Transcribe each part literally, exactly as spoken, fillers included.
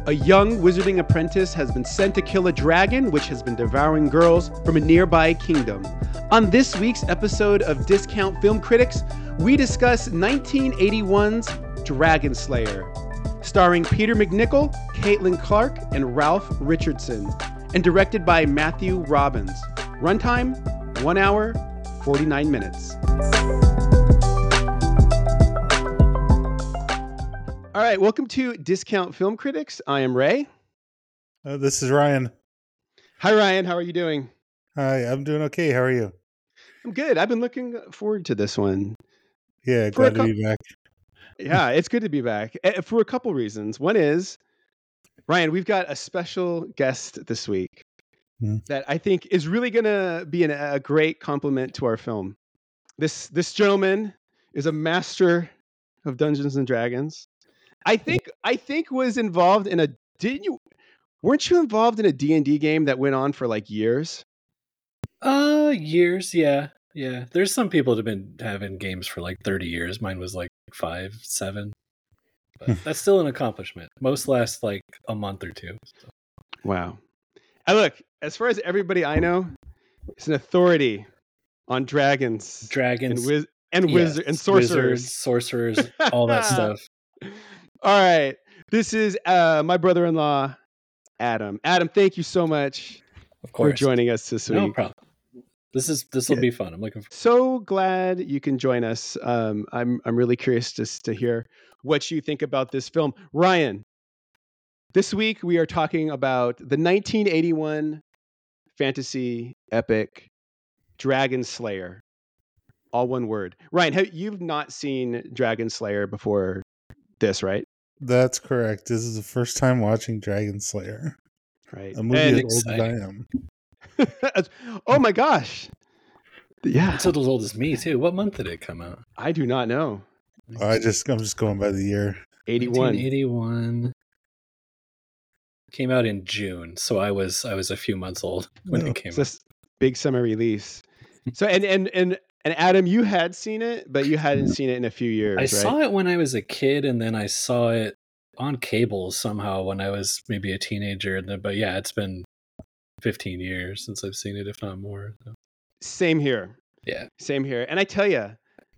A young wizarding apprentice has been sent to kill a dragon which has been devouring girls from a nearby kingdom. On this week's episode of Discount Film Critics, we discuss nineteen eighty-one's Dragon Slayer, starring Peter MacNicol, Caitlin Clarke, and Ralph Richardson, and directed by Matthew Robbins. Runtime, one hour, forty-nine minutes. All right, welcome to Discount Film Critics. I am Ray. Uh, this is Ryan. Hi, Ryan. How are you doing? Hi, I'm doing okay. How are you? I'm good. I've been looking forward to this one. Yeah, For glad co- to be back. Yeah, it's good to be back eh, for a couple reasons. One is, Ryan, we've got a special guest this week Hmm. that I think is really going to be an, a great compliment to our film. This this gentleman is a master of Dungeons and Dragons. I think I think was involved in a didn't you weren't you involved in a D and D game that went on for like years? Uh, years, yeah, yeah. There's some people that have been having games for like thirty years. Mine was like five, seven. But that's still an accomplishment. Most last like a month or two. So. Wow. And look, as far as everybody I know, is an authority on dragons, Dragons, and wiz- and, yes, wizard- and sorcerers, wizards, sorcerers, all that stuff. All right, this is uh, my brother-in-law, Adam. Adam, thank you so much Of course. for joining us this week. No problem. This is this will Yeah. be fun. I'm looking for. So glad you can join us. Um, I'm I'm really curious just to hear what you think about this film, Ryan. This week we are talking about the nineteen eighty-one fantasy epic Dragon Slayer. All one word. Ryan, have, you've not seen Dragon Slayer before this, right? That's correct. This is the first time watching Dragon Slayer. Right. A movie And- as old as I am. Oh my gosh. Yeah. It's as old as me too. What month did it come out? I do not know. I just I'm just going by the year. eighty-one. eighty-one came out in June, so I was I was a few months old when Oh, it came It's out. this big summer release. So and and and and Adam, you had seen it, but you hadn't seen it in a few years, I right? saw it when I was a kid, and then I saw it on cable somehow when I was maybe a teenager. And then, but yeah, it's been fifteen years since I've seen it, if not more. So. Same here. Yeah, Same here. And I tell you,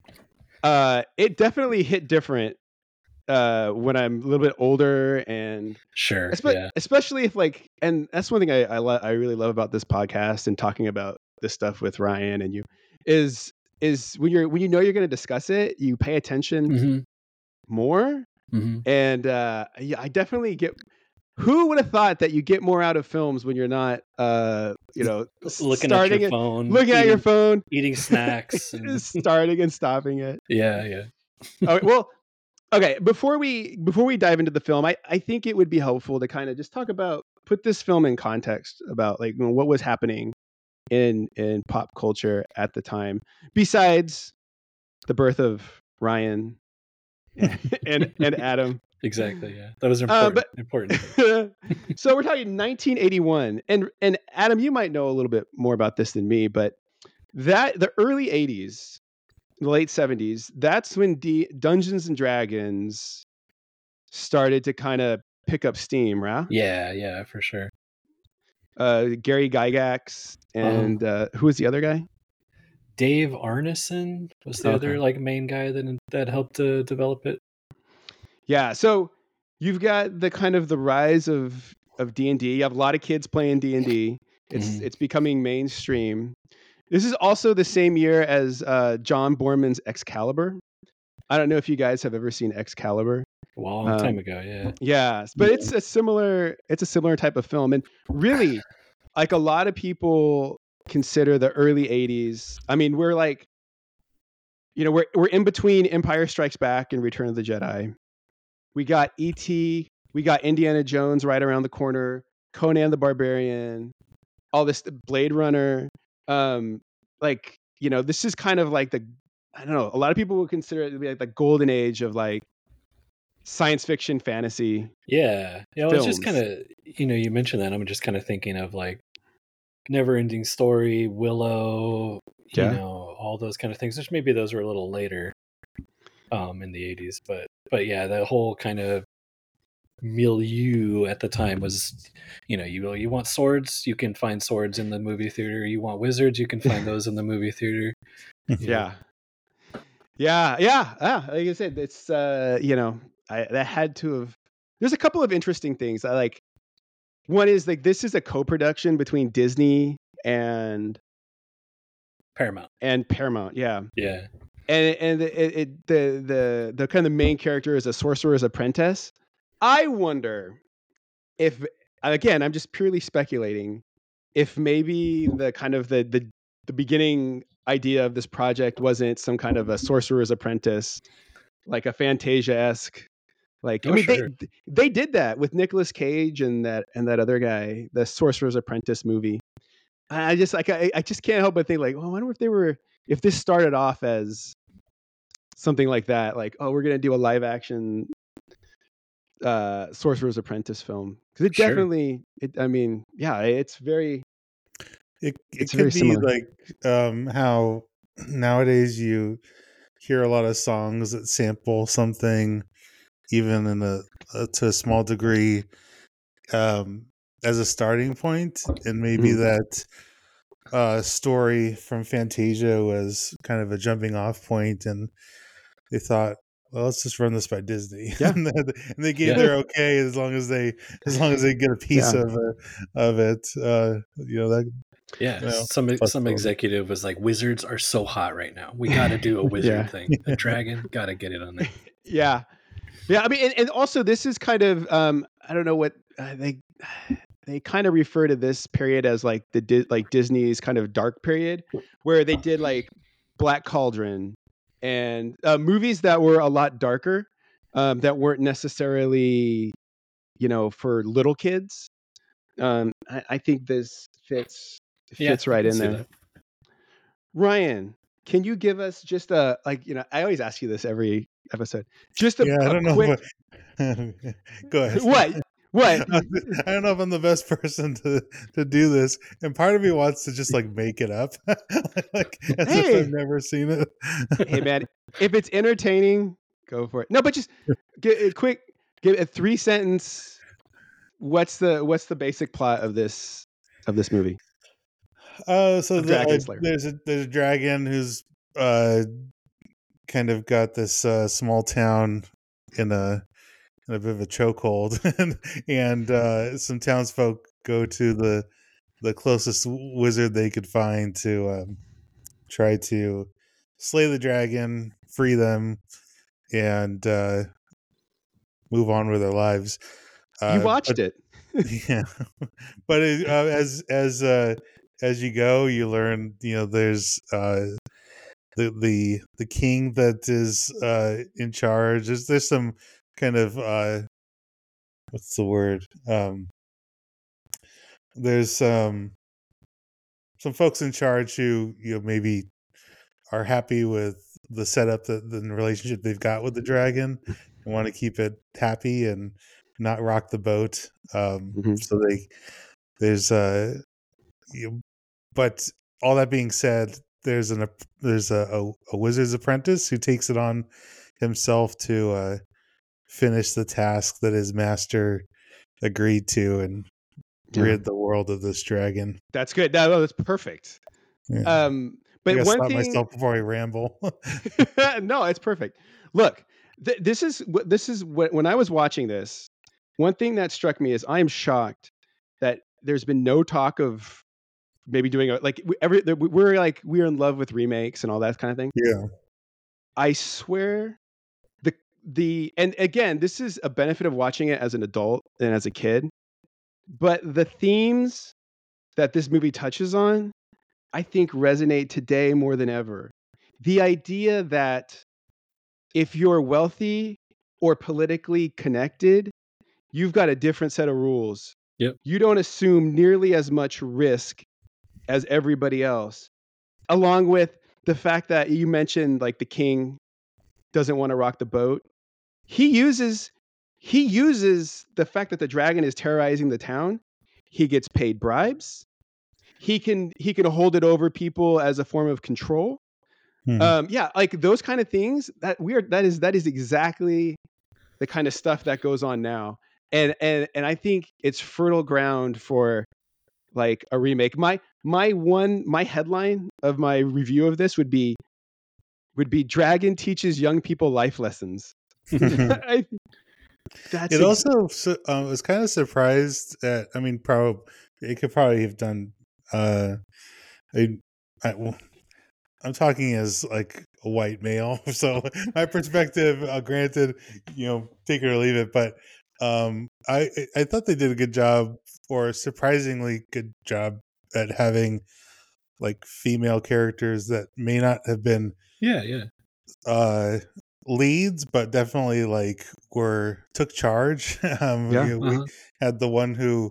uh, it definitely hit different uh, when I'm a little bit older, and sure. espe- yeah, especially if like, and that's one thing I I, lo- I really love about this podcast and talking about this stuff with Ryan and you is is when you're when you know you're going to discuss it, you pay attention hmm more. hmm And uh, yeah, I definitely get. Who would have thought that you get more out of films when you're not, uh, you know, s- looking at starting your it, phone, looking at your eating- phone, eating snacks. And, starting and stopping it. yeah, yeah. Oh, well, okay. Before we before we dive into the film, I, I think it would be helpful to kind of just talk about put this film in context about like you know, what was happening in in pop culture at the time, besides the birth of Ryan and and Adam. Exactly. Yeah, that was Uh, important. but- important. So we're talking nineteen eighty-one, and and Adam, you might know a little bit more about this than me, but that the early eighties, the late seventies, that's when D- Dungeons and Dragons started to kind of pick up steam, right? Yeah, yeah, for sure. Uh, Gary Gygax and uh, who was the other guy? Dave Arneson was the Okay. other like main guy that that helped to develop it. Yeah, so you've got the kind of the rise of of D and D. You have a lot of kids playing D and D. It's Mhm. it's becoming mainstream. This is also the same year as uh, John Borman's Excalibur. I don't know if you guys have ever seen Excalibur. A long Um, time ago. Yeah. Yeah, but it's a similar it's a similar type of film, and really, like a lot of people consider the early eighties. I mean, we're like, you know, we're we're in between Empire Strikes Back and Return of the Jedi. We got E T, we got Indiana Jones right around the corner, Conan the Barbarian, all this Blade Runner. Um, like, you know, this is kind of like the I don't know, a lot of people would consider it to be like the golden age of like science fiction fantasy. Yeah. Yeah. Well, it's just Films. kind of, you know, you mentioned that. I'm just kind of thinking of like Never Ending Story, Willow, you Yeah. know, all those kind of things, which maybe those were a little later um, in the eighties. But, but yeah, the whole kind of milieu at the time was, you know, you you want swords, you can find swords in the movie theater. You want wizards, you can find those in the movie theater. You know. Yeah. Yeah, yeah, yeah. Like I said, it's uh, you know, I that had to have. There's a couple of interesting things. I like. One is like this is a co-production between Disney and Paramount. and Paramount. Yeah, Yeah. and and it, it the the the kind of main character is a sorcerer's apprentice. I wonder if again, I'm just purely speculating. If maybe the kind of the the the beginning idea of this project wasn't some kind of a sorcerer's apprentice, like a Fantasia-esque. Like, I Oh, mean, sure. they they did that with Nicolas Cage and that and that other guy, the Sorcerer's Apprentice movie. I just like I, I just can't help but think like, oh, I wonder if they were if this started off as something like that, like, oh, we're gonna do a live action uh, Sorcerer's Apprentice film because it Sure. definitely, it, I mean, yeah, it's very It it's it very could be similar. like um, how nowadays you hear a lot of songs that sample something, even in a, a to a small degree, um, as a starting point, and maybe Mhm. that uh, story from Fantasia was kind of a jumping off point, and they thought, well, let's just run this by Disney, Yeah. and, then- and they gave Yeah. their okay as long as they as long as they get a piece Yeah. of uh, of it. Uh, you know that. Yeah. Well, some some possible. executive was like, wizards are so hot right now. We got to do a wizard Yeah. thing. A dragon, got to get it on there. Yeah. Yeah, I mean, and, and also this is kind of um, I don't know what uh, they they kind of refer to this period as like the Di- like Disney's kind of dark period, where they did like Black Cauldron and uh, movies that were a lot darker, um, that weren't necessarily, you know, for little kids. Um, I, I think this fits Yeah, fits I right can in see there. that. Ryan, can you give us just a like you know I always ask you this every episode, just a, Yeah, I a don't know. quick But go ahead. what what I don't know if I'm the best person to to do this, and part of me wants to just like make it up, like as if I've hey never seen it. hey man, if it's entertaining, go for it. No, but just get a quick, give a three sentence. What's the what's the basic plot of this of this movie Uh, so of the, uh, Dragon Slayer? there's a there's a dragon who's uh kind of got this uh, small town in a in a bit of a chokehold, and and uh, some townsfolk go to the the closest wizard they could find to um, try to slay the dragon, free them, and uh, move on with their lives. You Uh, but watched it. yeah, but it, uh, as as uh, as you go, you learn. You know, there's uh, the the the king that is uh, in charge. There's there's some kind of uh, what's the word? Um, there's um, some folks in charge who you know maybe are happy with the setup that the relationship they've got with the dragon and want to keep it happy and not rock the boat. Um, Mhm. so they there's uh, you, but all that being said, there's an there's a, a, a wizard's apprentice who takes it on himself to uh, finish the task that his master agreed to and Yeah. rid the world of this dragon. That's good. That, that's perfect. Yeah. Um, I but gotta one stop thing, myself before I ramble. no, it's perfect. Look, th- this is what this is what when I was watching this, one thing that struck me is I am shocked that there's been no talk of maybe doing a like we- every the- we're like we're in love with remakes and all that kind of thing. Yeah. I swear the the and again, this is a benefit of watching it as an adult and as a kid, but the themes that this movie touches on, I think resonate today more than ever. The idea that if you're wealthy or politically connected, you've got a different set of rules. Yep. You don't assume nearly as much risk as everybody else. Along with the fact that you mentioned like the king doesn't want to rock the boat. He uses he uses the fact that the dragon is terrorizing the town. He gets paid bribes. He can he can hold it over people as a form of control. Hmm. Um, yeah, like those kind of things. That weird. That is that is exactly the kind of stuff that goes on now. and and and I think it's fertile ground for like a remake. My my one my headline of my review of this would be would be Dragon teaches young people life lessons. I, that's It ex- also su- uh, was kind of surprised at. I mean, probably it could probably have done. Uh, I, I, well, I'm talking as like a white male, so my perspective, uh, granted, you know, take it or leave it, but um, I I thought they did a good job, or a surprisingly good job, at having like female characters that may not have been Yeah, yeah. uh leads, but definitely like were took charge. um Yeah. you know, we Uh-huh. had the one who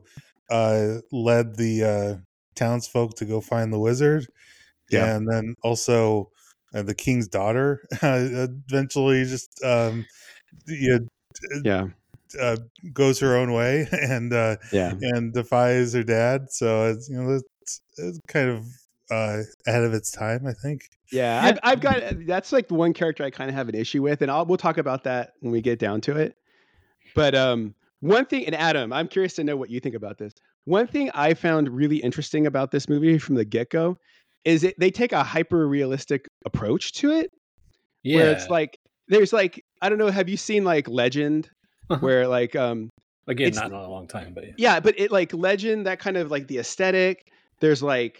uh led the uh townsfolk to go find the wizard, Yeah. and then also uh, the king's daughter uh, eventually just um you know, Yeah. uh, goes her own way and uh Yeah. and defies her dad, so it's, you know, it's, it's kind of uh ahead of its time, I think. Yeah, Yeah. I've I've got that's like the one character I kind of have an issue with, and I'll we'll talk about that when we get down to it. But um, one thing, and Adam, I'm curious to know what you think about this. One thing I found really interesting about this movie from the get go is it they take a hyper realistic approach to it, where it's Yeah. like there's like I don't know, have you seen like Legend, Uh-huh. where like um Again, it's not in a long time, but yeah. yeah, but it like Legend, that kind of like the aesthetic. There's like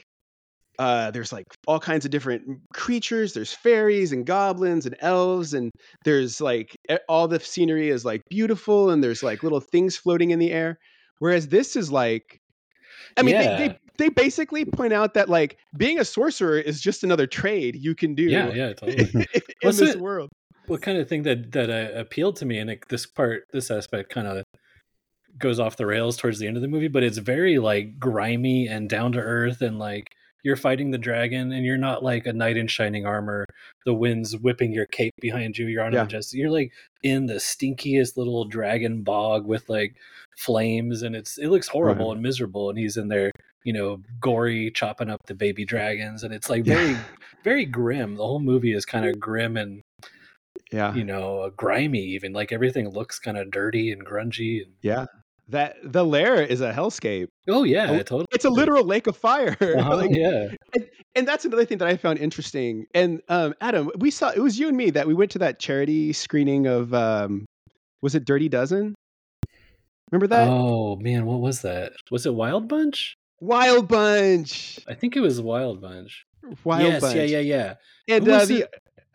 uh, there's like all kinds of different creatures. There's fairies and goblins and elves, and there's like e- all the scenery is like beautiful, and there's like little things floating in the air. Whereas this is like, I mean, they Yeah. they they basically point out that like being a sorcerer is just another trade you can do Yeah, yeah, totally. in What's this it? world. What kind of thing that that uh, appealed to me, and it, this part, this aspect, kind of goes off the rails towards the end of the movie, but it's very like grimy and down to earth, and like you're fighting the dragon and you're not like a knight in shining armor, the wind's whipping your cape behind you, you're on a Yeah. majestic, you're like in the stinkiest little dragon bog with like flames, and it's it looks horrible Right. and miserable, and he's in there, you know, gory, chopping up the baby dragons, and it's like Yeah. very very grim. The whole movie is kind of grim and, Yeah. you know, uh, grimy, even like everything looks kind of dirty and grungy. And Yeah. That the lair is a hellscape. oh yeah, Oh, totally. It's a literal lake of fire. Uh-huh, Like, yeah. and, and that's another thing that I found interesting. And um, Adam, we saw it was you and me that we went to that charity screening of um, was it Dirty Dozen? Remember that? Oh man, what was that? Was it Wild Bunch? Wild Bunch. I think it was Wild Bunch. Wild yes, Bunch. yeah, yeah, yeah. And Who uh, was the it?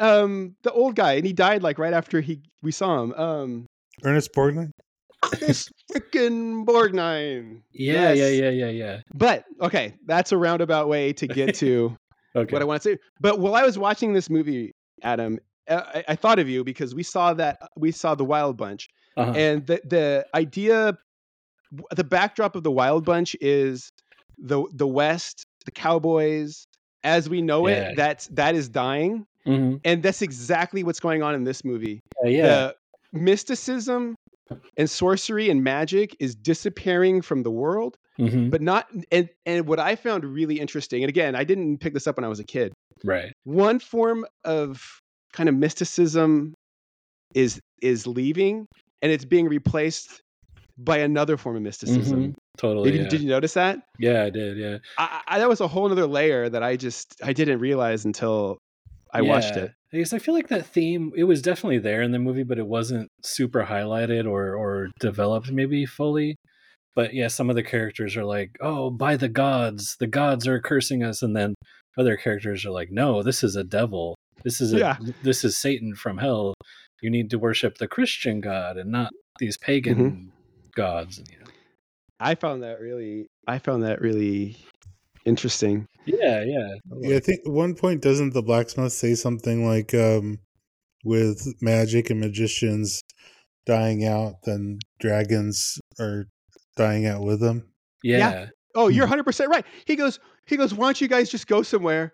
um the old guy, and he died like right after he we saw him. Um, Ernest Borgnine. this freaking Borgnine. Yeah, yeah, Yes. yeah, yeah, yeah. But okay, that's a roundabout way to get to Okay. what I want to say. But while I was watching this movie, Adam, uh, I, I thought of you because we saw that we saw the Wild Bunch, Uh-huh. and the the idea, the backdrop of the Wild Bunch is the the West, the cowboys as we know Yeah. it. That's that is dying, hmm and that's exactly what's going on in this movie. Yeah, yeah. The mysticism and sorcery and magic is disappearing from the world, hmm but not. And and what I found really interesting, and again, I didn't pick this up when I was a kid. Right. One form of kind of mysticism is is leaving, and it's being replaced by another form of mysticism. Mhm. Totally. Did you, yeah. did you notice that? yeah, I did. Yeah. I, I, that was a whole other layer that I just I didn't realize until I watched Yeah. it. Because I feel like that theme, it was definitely there in the movie, but it wasn't super highlighted or or developed maybe fully. But yeah, some of the characters are like, "Oh, by the gods, the gods are cursing us," and then other characters are like, "No, this is a devil. This is a Yeah. this is Satan from hell. You need to worship the Christian God and not these pagan Mm-hmm. gods." And, you know. I found that really I found that really interesting. Yeah, yeah. Yeah, I think at one point doesn't the blacksmith say something like, um, with magic and magicians dying out, then dragons are dying out with them. Yeah. Yeah. Oh, you're one hundred percent right. He goes, he goes, why don't you guys just go somewhere?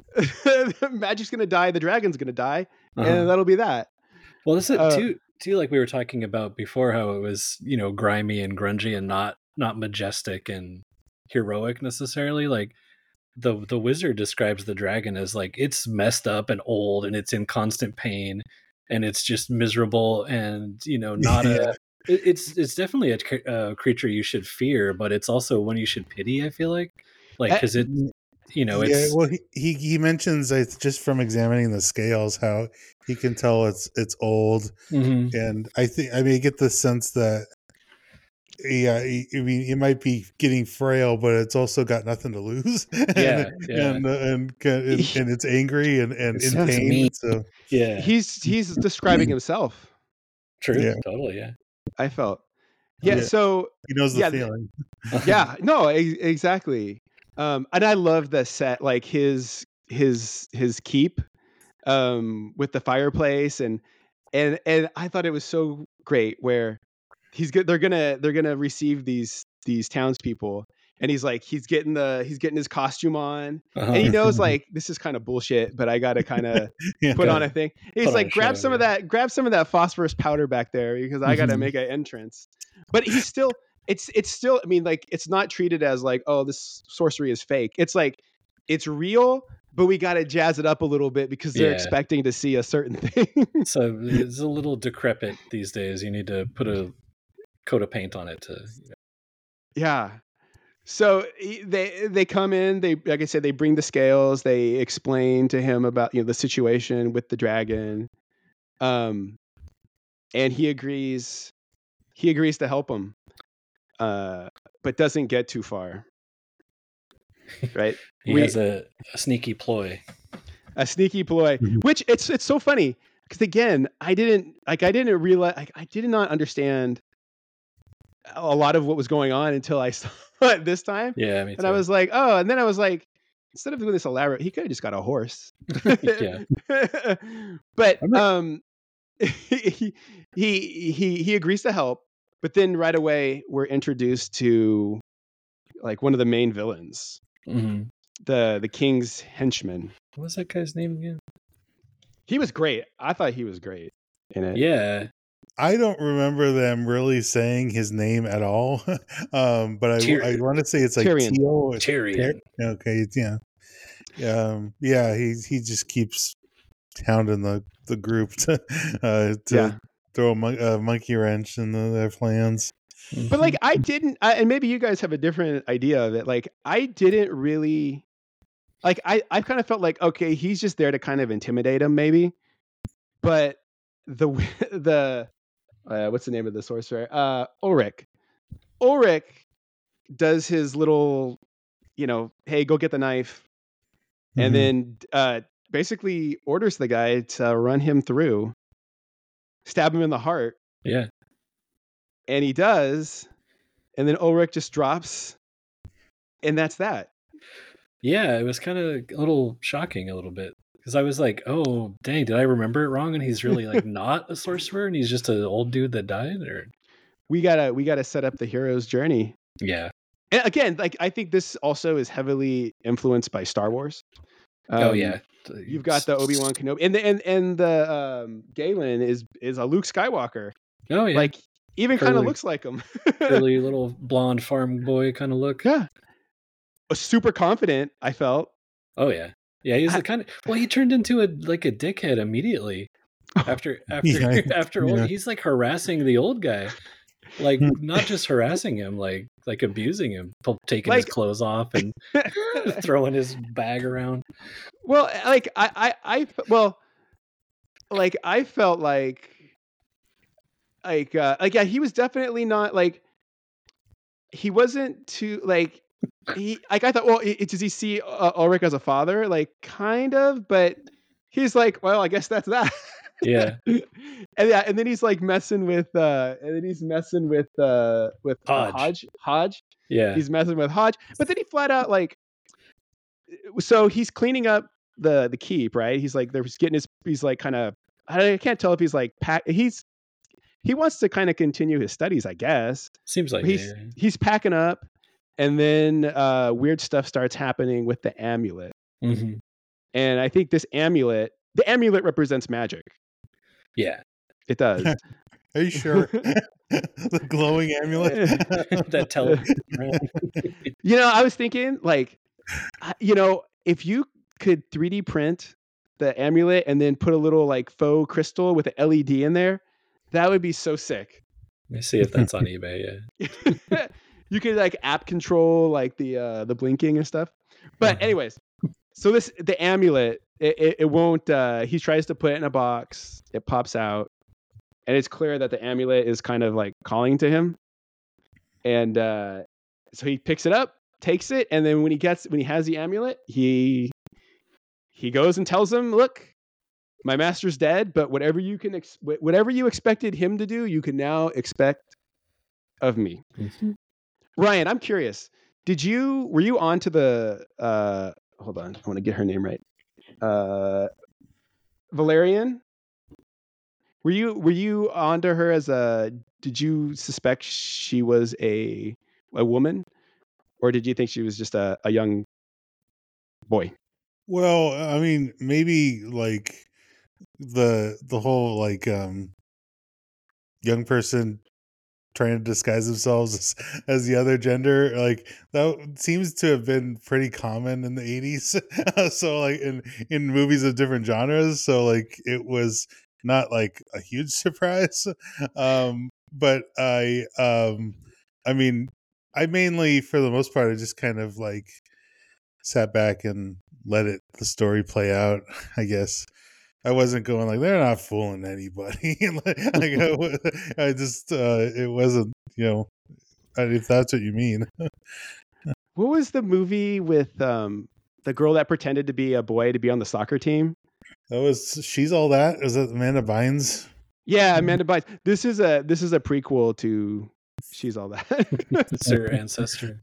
Magic's going to die. The dragon's going to die. Uh-huh. And that'll be that. Well, this is Uh, too too like we were talking about before, how it was, you know, grimy and grungy and not not majestic and heroic necessarily. Like the the wizard describes the dragon as like it's messed up and old and it's in constant pain and it's just miserable and, you know, not Yeah. a It, it's it's definitely a cre- uh, creature you should fear, but it's also one you should pity. I feel like, like because it, you know, yeah, it's well, he, he he mentions it's just from examining the scales how he can tell it's it's old, Mhm. and I think I mean I get the sense that yeah, he- I mean it might be getting frail, but it's also got nothing to lose, and yeah, yeah, and, uh, and and and it's angry and and It in sounds pain. mean. So yeah. He's he's describing himself. True, yeah, totally, yeah. I felt. Yeah. yeah, So he knows the yeah, th- feeling. yeah. No, e- exactly. Um, and I love the set, like his his his keep, um, with the fireplace, and and and I thought it was so great where he's good. They're gonna they're gonna receive these these townspeople, and he's like he's getting the he's getting his costume on, and he Uh-huh. knows like this is kind of bullshit, but I gotta kind of Yeah. put on Gotta a thing. He's put on like a grab show, some of yeah. that grab some of that phosphorus powder back there because I gotta Mhm. make an entrance. But he's still it's it's still I mean like it's not treated as like oh this sorcery is fake. It's like it's real, but we gotta jazz it up a little bit because they're Yeah. expecting to see a certain thing. So it's a little decrepit these days. You need to put a coat of paint on it to. You know. Yeah. So he- they they come in. They like I said, they bring the scales. They explain to him about you know the situation with the dragon, um, and he agrees. He agrees to help him, uh, but doesn't get too far. Right? He We has a, a sneaky ploy. a sneaky ploy, Mhm. which it's it's so funny because again, I didn't like I didn't realize like, I did not understand a lot of what was going on until I saw it this time. Yeah, me too. And I was like, oh, and then I was like, instead of doing this elaborate, he could have just got a horse. Yeah. But I'm not- um, he, he he he agrees to help, but then right away we're introduced to like one of the main villains, Mhm. the the king's henchman. What was that guy's name again? He was great. I thought he was great in it. Yeah, I don't remember them really saying his name at all, um, but I, Tyr- I want to say it's like Tyrion. Teal. Tyrion. Okay, yeah, um, yeah. He he just keeps hounding the, the group to uh, to Yeah. throw a, mon- a monkey wrench in the, their plans. But like I didn't, I, and maybe you guys have a different idea of it. Like I didn't really, like I I kind of felt like okay, he's just there to kind of intimidate him, maybe. But the the uh, what's the name of the sorcerer? Uh, Ulrich. Ulrich does his little, you know, hey, go get the knife, and Mhm. then uh, basically orders the guy to run him through, stab him in the heart, yeah, and he does, and then Ulrich just drops, and that's that. yeah. It was kind of a little shocking, a little bit, because I was like, "Oh, dang, did I remember it wrong?" And he's really like not a sorcerer, and he's just an old dude that died. Or We gotta we gotta set up the hero's journey. yeah, And again, like I think this also is heavily influenced by Star Wars. oh Um, yeah. You've got the Obi-Wan Kenobi, and the and and the um, Galen is is a Luke Skywalker. Oh yeah, Like even kind of Curly. looks like him. curly little blonde farm boy kind of look. Yeah, super confident. I felt. Oh yeah, yeah. He's I- the kind of well, he turned into a like a dickhead immediately after after Yeah, after old. yeah. He's like harassing the old guy, like Hmm. not just harassing him, like like abusing him, pu- taking his Like- clothes off and throwing his bag around. Well, like I, I, I, well, like I felt like, like, uh, like yeah, he was definitely not like, he wasn't too like, he like I thought. Well, i- does he see uh, Ulrich as a father? Like, kind of, but he's like, well, I guess that's that. Yeah, and yeah, and then he's like messing with, uh, and then he's messing with, uh, with uh, Hodge. Hodge. Hodge. yeah, He's messing with Hodge, but then he flat out like, so he's cleaning up the the keep, right? He's like, there's getting his, he's like kind of, I can't tell if he's like pack. He's he wants to kind of continue his studies, I guess. seems like He's yeah. he's packing up, and then uh, weird stuff starts happening with the amulet, hmm and I think this amulet, the amulet represents magic. yeah. It does. Are you sure? The glowing amulet. that teleports around. You know, I was thinking like, I- you know, if you could three D print the amulet and then put a little like faux crystal with an L E D in there, that would be so sick. Let me see if that's on eBay. Yeah. You can like app control like the uh, the blinking and stuff. But Uh-huh. anyways, so this the amulet it, it, it won't. Uh, he tries to put it in a box. It pops out, and it's clear that the amulet is kind of like calling to him. And uh, so he picks it up, takes it, and then when he gets when he has the amulet, he he goes and tells him, "Look, my master's dead, but whatever you can ex- whatever you expected him to do, you can now expect of me." Mhm. Ryan, I'm curious. Did you were you on to the uh hold on, I want to get her name right. Uh Valerian? Were you were you onto her as a did you suspect she was a a woman? Or did you think she was just a, a young boy? Well, I mean, maybe like the the whole like um young person trying to disguise themselves as, as the other gender, like that seems to have been pretty common in the eighties. So like in in movies of different genres, so like it was not like a huge surprise. Um but I um I mean, I mainly for the most part I just kind of like sat back and let it the story play out, I guess. I wasn't going like they're not fooling anybody. like, I, I just uh, it wasn't, you know, if that's what you mean. What was the movie with um the girl that pretended to be a boy to be on the soccer team? That was She's All That. Is that Amanda Bynes? Yeah, Amanda Bynes. This is a this is a prequel to She's All That. It's her ancestor.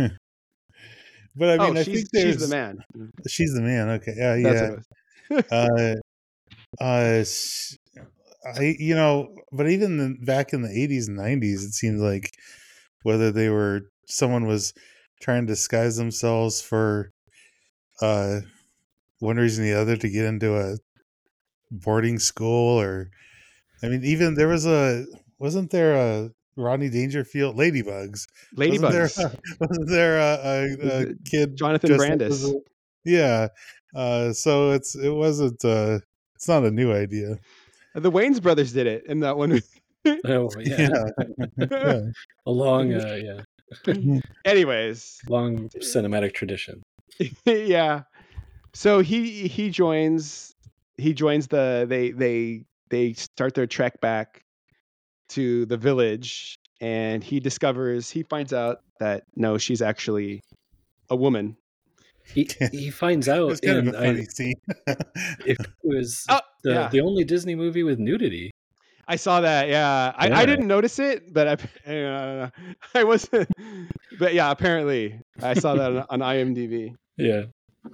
But I mean, Oh, I she's think she's the there's man. she's the man. Okay, yeah, That's yeah. what it was. uh, uh, s- I you know, but even the, back in the eighties and nineties, it seemed like whether they were someone was trying to disguise themselves for uh one reason or the other to get into a boarding school, or I mean, even there was a wasn't there a Rodney Dangerfield Ladybugs? Wasn't there Ladybugs. wasn't there a, a, a kid Jonathan dressed up as Brandis. a, yeah? Uh, so it's it wasn't uh, it's not a new idea. The Wayans brothers did it in that one. Oh Yeah, yeah. yeah. A long, uh, yeah, Anyways, long cinematic tradition. yeah. So he he joins he joins the they they they start their trek back to the village, and he discovers he finds out that no, she's actually a woman. He he finds It out was kind of a in I funny scene. it was Oh the yeah, the only Disney movie with nudity. I saw that. Yeah, I, I Yeah. didn't notice it, but I uh, I wasn't. But yeah, apparently I saw that on, on IMDb. Yeah.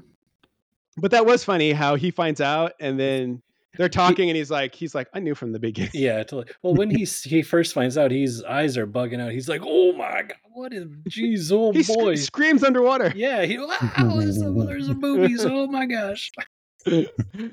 But that was funny how he finds out, and then they're He, talking, and he's like, he's like, I knew from the beginning. yeah, totally. Well, when he s- he first finds out, his eyes are bugging out. He's like, "Oh my god, what is? Jeez, oh He sc- boy." screams underwater. Yeah, he. Wow, there's, a, there's a boobies. Oh my gosh. and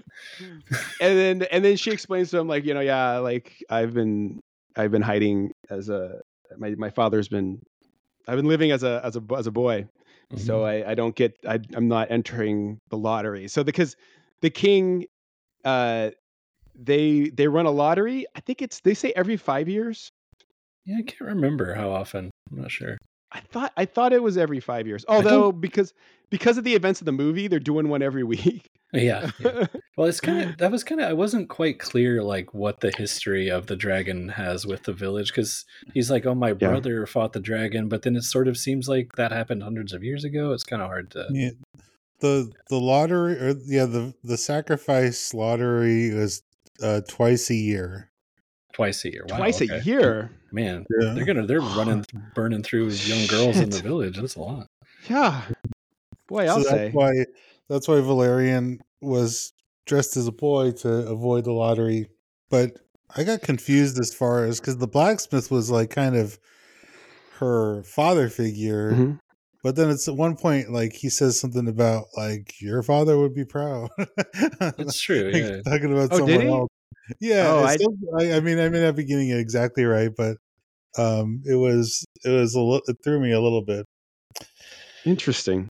then and then she explains to him like, you know, yeah, like I've been I've been hiding as a my my father's been I've been living as a as a as a boy. So Mhm. I, I don't get I, I'm not entering the lottery. So because the king uh they they run a lottery. I think it's they say every five years. Yeah, I can't remember how often. I'm not sure. I thought I thought it was every five years. I don't. Although because because of the events of the movie, they're doing one every week. Yeah, yeah. Well, it's kind of that was kind of I wasn't quite clear like what the history of the dragon has with the village, because he's like, oh, my Yeah. brother fought the dragon, but then it sort of seems like that happened hundreds of years ago. It's kind of hard to. Yeah. The the lottery, or yeah, the the sacrifice lottery is uh, twice a year. Twice a year. Wow. Twice Okay. a year. Man, Yeah. they're gonna they're running burning through young girls in the Shit. village. That's a lot. Yeah. Boy, So I'll that's say. why that's why Valerian was dressed as a boy to avoid the lottery. But I got confused as far as because the blacksmith was like kind of her father figure, hmm but then it's at one point like he says something about like your father would be proud. That's true. Like, Yeah. talking about Oh, did someone he? else. Yeah, Oh, it's I still, I, I mean I may not be getting it exactly right, but um, it was it was a little it threw me a little bit. interesting.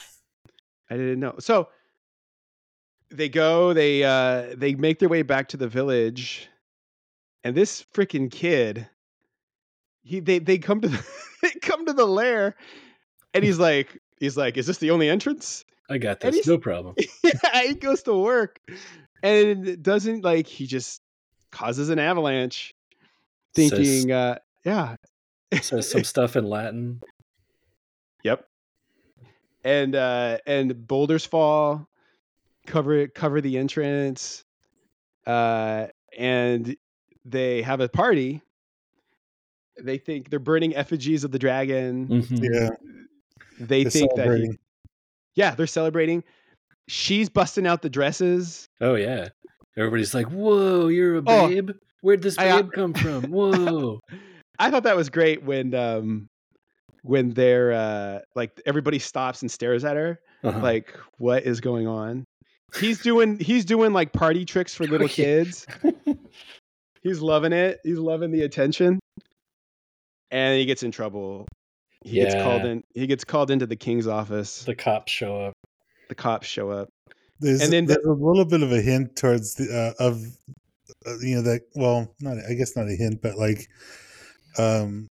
I didn't know. So they go, they uh they make their way back to the village, and this freaking kid he they they come to the, they come to the lair, and he's like he's like, is this the only entrance? I got And this, he's no problem. yeah, he goes to work, and it doesn't like he just causes an avalanche, Says thinking, uh, yeah, says some stuff in Latin. yep, and uh, and boulders fall, cover cover the entrance, uh, and they have a party. They think they're burning effigies of the dragon. Mhm. Yeah, They they're think that he, celebrating. yeah, they're celebrating. She's busting out the dresses. Oh yeah. Everybody's like, "Whoa, you're a Oh, babe? Where'd this I, uh, babe come from? Whoa!" I thought that was great when um when they're uh like everybody stops and stares at her, Uh-huh. like, what is going on? He's doing he's doing like party tricks for little Yeah. kids. He's loving it. He's loving the attention. And he gets in trouble. He gets called Yeah. in he gets called into the king's office. The cops show up. The cops show up. There's And then the- there's a little bit of a hint towards the uh, of uh, you know that well not I guess not a hint but like um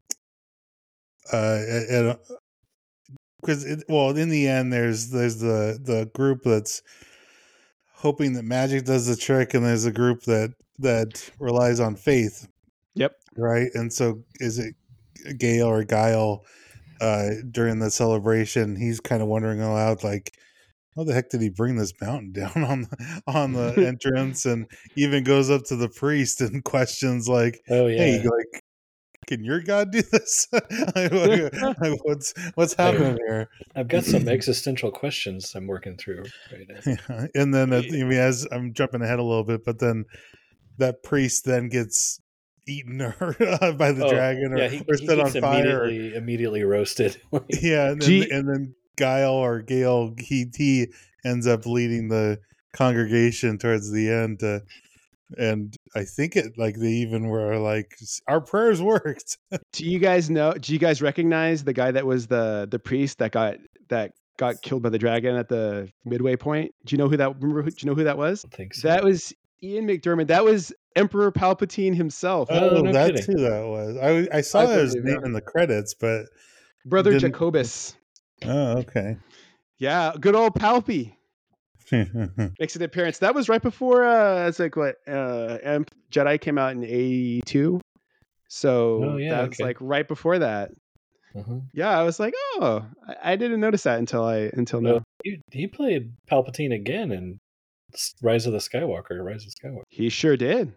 uh because well in the end there's there's the the group that's hoping that magic does the trick, and there's a group that that relies on faith. Yep. Right. And so is it Gale or Guile uh during the celebration? He's kind of wondering aloud, like, how the heck did he bring this mountain down on the, on the entrance? And even goes up to the priest and questions like, Oh yeah. "Hey, like, can your god do this? Like, what's what's happening here?" I've got some existential questions I'm working through right now. Yeah. And then uh, I mean, as I'm jumping ahead a little bit, but then that priest then gets eaten or by the Oh, dragon or, yeah, he, or he set on gets fire. immediately immediately roasted. Yeah, and then, Gee- and then Guile or Gale, he he ends up leading the congregation towards the end, uh, and I think it like they even were like, our prayers worked. Do you guys know do you guys recognize the guy that was the the priest that got that got killed by the dragon at the midway point? Do you know who that remember who, do you know who that was? I think so. That was Ian McDermott. That was Emperor Palpatine himself. Oh, Oh, no that's kidding. who that was. I I saw I his believe, name yeah. in the credits, but Brother didn't- Jacobus. oh, okay. Yeah, good old Palpy makes an appearance. That was right before uh it's like what uh Amp- Jedi came out in eighty-two. So Oh, yeah, that's okay. like right before that. Uh-huh. Yeah, I was like, oh, I, I didn't notice that until I until now. Well, he, he played Palpatine again in S- Rise of the Skywalker. Rise of Skywalker. He sure did.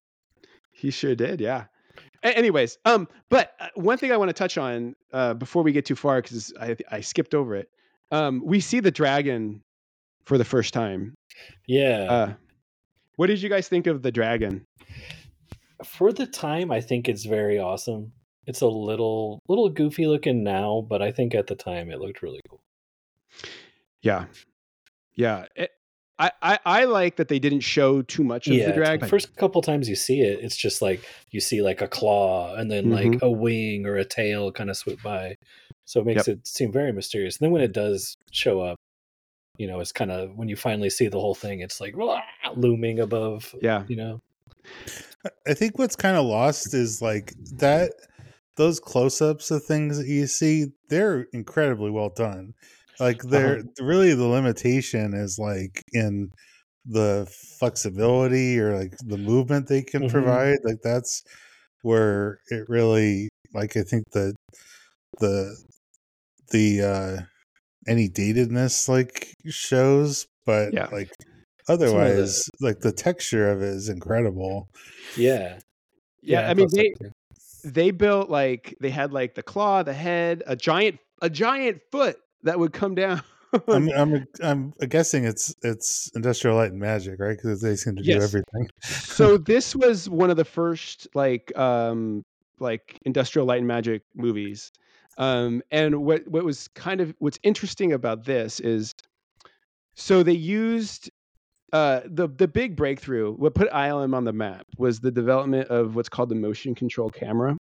He sure did. Yeah. A- anyways, um, but uh, one thing I want to touch on uh, before we get too far, because I I skipped over it. Um, we see the dragon for the first time. Yeah. Uh, what did you guys think of the dragon? For the time, I think it's very awesome. It's a little little goofy looking now, but I think at the time it looked really cool. Yeah, yeah. It, I, I I like that they didn't show too much of Yeah, the the dragon. first couple times you see it, it's just like you see like a claw and then like Mhm. a wing or a tail kind of swoop by. So it makes it seem very mysterious. And then when it does show up, you know, it's kind of when you finally see the whole thing, it's like "Wah!" looming above, Yeah, you know. I think what's kind of lost is like that those close-ups of things that you see, they're incredibly well done. Like they're really the limitation is like in the flexibility or like the movement they can Mhm. provide. Like that's where it really like I think the the the uh any datedness like shows, but Yeah. like the- otherwise like the texture of it is incredible. Yeah. yeah. I mean, thought so they too. they built like they had like the claw, the head, a giant a giant foot that would come down. I'm I'm I'm guessing it's it's Industrial Light and Magic, right? Because they seem to do Yes. everything. So this was one of the first like um like Industrial Light and Magic movies. Um and what what was kind of what's interesting about this is so they used uh the the big breakthrough, what put I L M on the map was the development of what's called the motion control camera.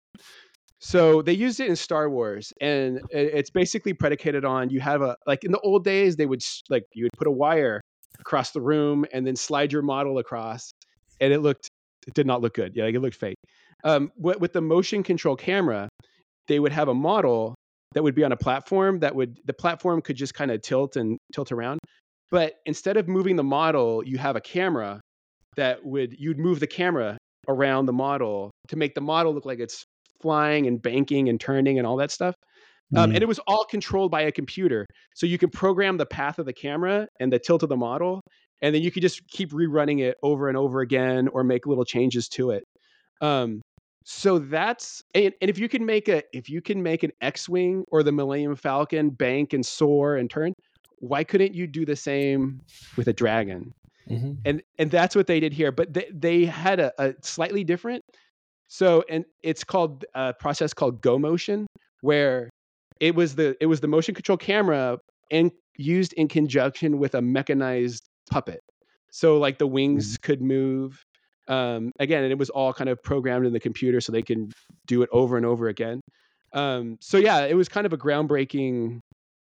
So they used it in Star Wars, and it- it's basically predicated on you have a like in the old days they would s- like you would put a wire across the room and then slide your model across, and it looked it did not look good. Yeah, like it looked fake. Um, with, with the motion control camera, they would have a model that would be on a platform that would the platform could just kind of tilt and tilt around. But instead of moving the model, you have a camera that would you'd move the camera around the model to make the model look like it's flying and banking and turning and all that stuff. Um, Mm. and it was all controlled by a computer. So you can program the path of the camera and the tilt of the model, and then you could just keep rerunning it over and over again or make little changes to it. Um, so that's and, and if you can make a if you can make an X-wing or the Millennium Falcon bank and soar and turn, why couldn't you do the same with a dragon? Mhm. And and that's what they did here. But they, they had a, a slightly different. So and it's called a process called Go Motion, where it was the it was the motion control camera and used in conjunction with a mechanized puppet. So like the wings could move. Um, again, and it was all kind of programmed in the computer so they can do it over and over again. Um, so yeah, it was kind of a groundbreaking.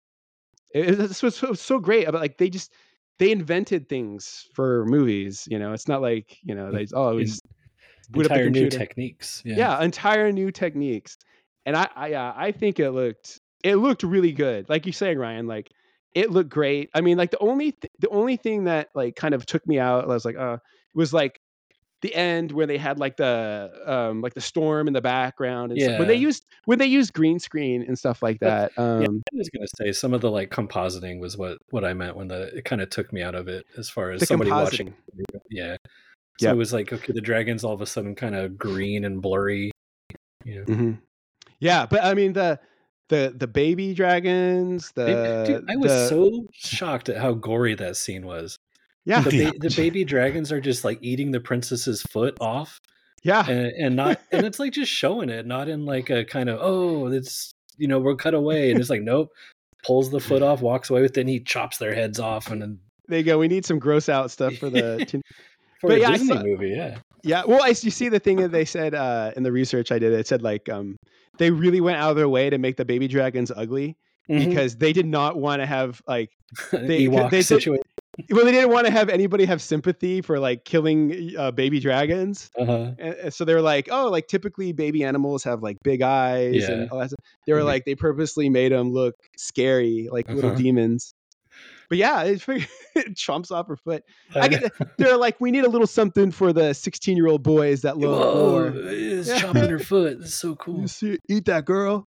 It, this was so, so great about like they just they invented things for movies. You know, it's not like you know they oh it In- was boot up the Entire new computer. techniques. Yeah. Yeah, entire new techniques. And I I uh, I think it looked it looked really good. Like you're saying, Ryan, like it looked great. I mean, like the only th- the only thing that like kind of took me out, I was like, uh, was like the end where they had like the um like the storm in the background and stuff. When they Yeah. used when they used green screen and stuff like That's- that. Yeah, Um I was gonna say some of the like compositing was what what I meant when the it kind of took me out of it as far as the somebody watching. compositing. Yeah. So Yep. it was like, okay, the dragon's all of a sudden kind of green and blurry. You know. hmm Yeah, but I mean the the the baby dragons, It- dude, the I was the so shocked at how gory that scene was. yeah. The Yeah. ba- the baby dragons are just like eating the princess's foot off, Yeah. and and not and it's like just showing it, not in like a kind of oh it's you know we're cut away, and it's like nope, pulls the foot off, walks away with it, and he chops their heads off, and then There you go. We need some gross out stuff for the teen- for But a yeah, I Disney saw- movie, yeah. Yeah, well, I you see the thing that they said uh, in the research I did. It said like um, they really went out of their way to make the baby dragons ugly Mhm. because they did not want to have like they Ewok they did- situation. well they didn't want to have anybody have sympathy for like killing uh, baby dragons. Uh-huh. And, and so they were like, oh, like typically baby animals have like big eyes Yeah. and all that stuff. They were Mhm. like they purposely made them look scary, like little Uh-huh. demons. But yeah, it, it chomps off her foot. I I get they're like, we need a little something for the sixteen year old boys that love Whoa, war. it's Yeah. chopping her foot. That's so cool. You see, eat that girl.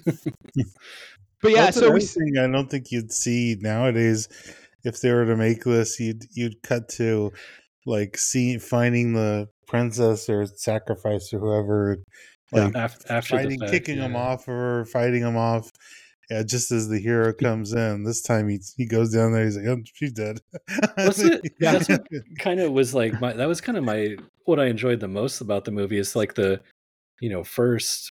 But Well, yeah, that's so we another thing I don't think you'd see nowadays. If they were to make this, you'd you'd cut to like see finding the princess or sacrifice or whoever, like After, after fighting, the fact, kicking yeah. them off or fighting them off. Yeah, just as the hero comes in. This time he he goes down there. He's like, "Oh, she's dead." What's it? Yeah. That's what kind of was like my that was kind of my what I enjoyed the most about the movie is like the you know first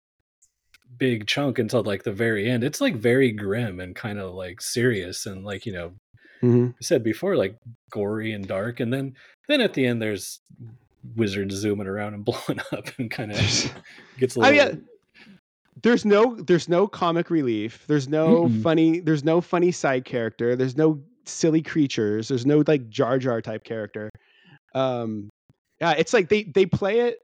big chunk until like the very end. It's like very grim and kind of like serious and like you know Mhm. I said before like gory and dark, and then then at the end there's wizards zooming around and blowing up and kind of gets a I little. mean, there's no there's no comic relief. There's no Mm-mm. funny. There's no funny side character. There's no silly creatures. There's no like Jar Jar type character. Um, yeah, it's like they they play it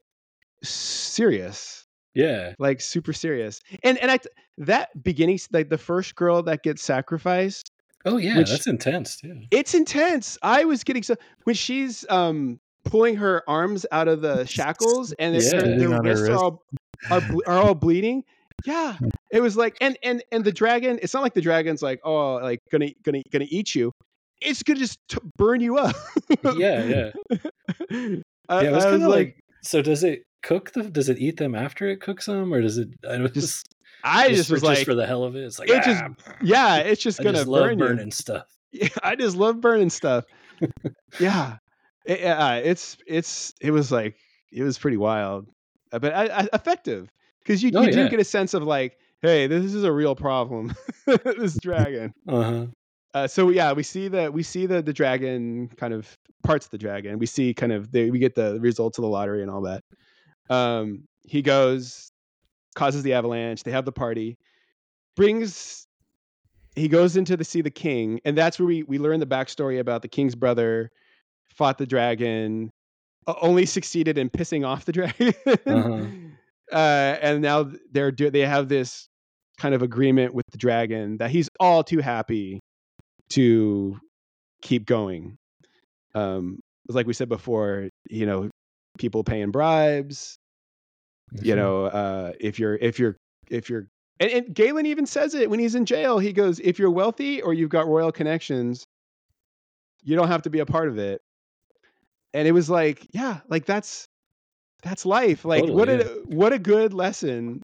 serious, Yeah. like super serious. And and I that beginning like the first girl that gets sacrificed. Oh yeah, Which- that's intense too. It's intense. I was getting so when she's um pulling her arms out of the shackles and it, Yeah. her, Bleeding their on her wrists are wrist. all are, ble- are all bleeding. Yeah, it was like and and and the dragon. It's not like the dragon's like oh like gonna gonna gonna eat you. It's gonna just t- burn you up. Yeah, yeah. I, Yeah, it was I kind of like, so does it cook the does it eat them after it cooks them or does it I don't Just- just I just, just for, was just like for the hell of it it's like it just ah, yeah, it's just I gonna just love burn you. burning stuff. Yeah, I just love burning stuff. yeah, It- yeah, it's it's it was like it was pretty wild, Uh, but I, I, effective because you Oh, you do yeah. get a sense of like, hey, this is a real problem. This dragon. Uh-huh. Uh, so yeah, we see the we see the the dragon kind of parts of the dragon. We see kind of the we get the results of the lottery and all that. Um, he goes, causes the avalanche. They have the party. Brings he goes into to see the king, and that's where we we learn the backstory about the king's brother fought the dragon, only succeeded in pissing off the dragon. Uh-huh. uh, and now they're do they have this kind of agreement with the dragon that he's all too happy to keep going. Um, like we said before, you know, people paying bribes. Mm-hmm. You know, uh, if you're if you're if you're and, and Galen even says it when he's in jail. He goes, if you're wealthy or you've got royal connections, you don't have to be a part of it. And it was like, yeah, like that's that's life. Like Totally, what yeah. a what a good lesson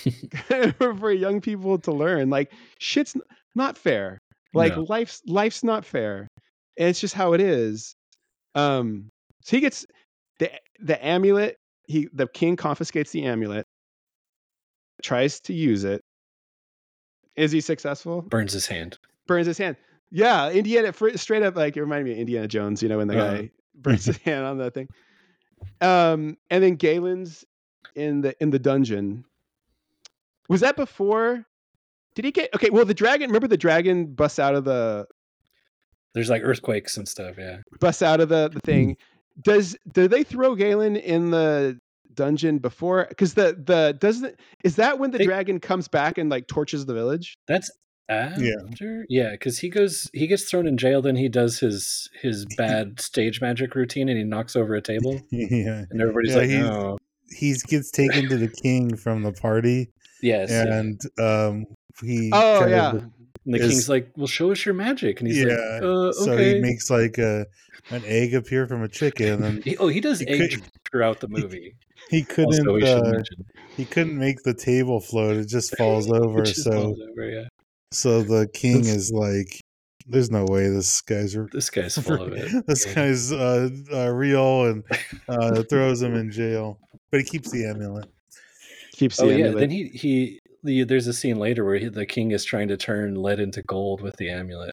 for young people to learn. Like shit's n- not fair. Like No. life's life's not fair. And it's just how it is. Um, so he gets the the amulet. He the king confiscates the amulet, tries to use it. Is he successful? Burns his hand. Burns his hand. Yeah, Indiana for, straight up like it reminded me of Indiana Jones. You know when the Uh-huh. guy burns his hand on that thing. Um, and then Galen's in the in the dungeon. Was that before? Did he get okay? Well, the dragon. Remember the dragon busts out of the There's like earthquakes and stuff. Yeah. busts out of the the thing. Does do they throw Galen in the dungeon before? Because the the doesn't is that when the They- dragon comes back and like torches the village? That's after. Yeah, because he goes, he gets thrown in jail. Then he does his his bad stage magic routine, and he knocks over a table, Yeah, and everybody's Yeah, like, he's- "No, he gets taken to the king from the party, yes." yeah. and um, he Oh kind yeah, of, And the is- king's like, "Well, show us your magic," and he's yeah. like, uh, So "Okay." he makes like a an egg appear from a chicken, and He- oh, he does he egg could- throughout the movie. he couldn't Also, we should uh, mention, he couldn't make the table float; it just falls over. It just so falls over, yeah, so the king That's- is like, "There's no way this guy's r- this guy's full of it. this Yeah. guy's uh, uh, real," and uh, throws him in jail. But he keeps the amulet. keeps the Oh yeah, amulet. then he he. The, there's a scene later where he, the king is trying to turn lead into gold with the amulet.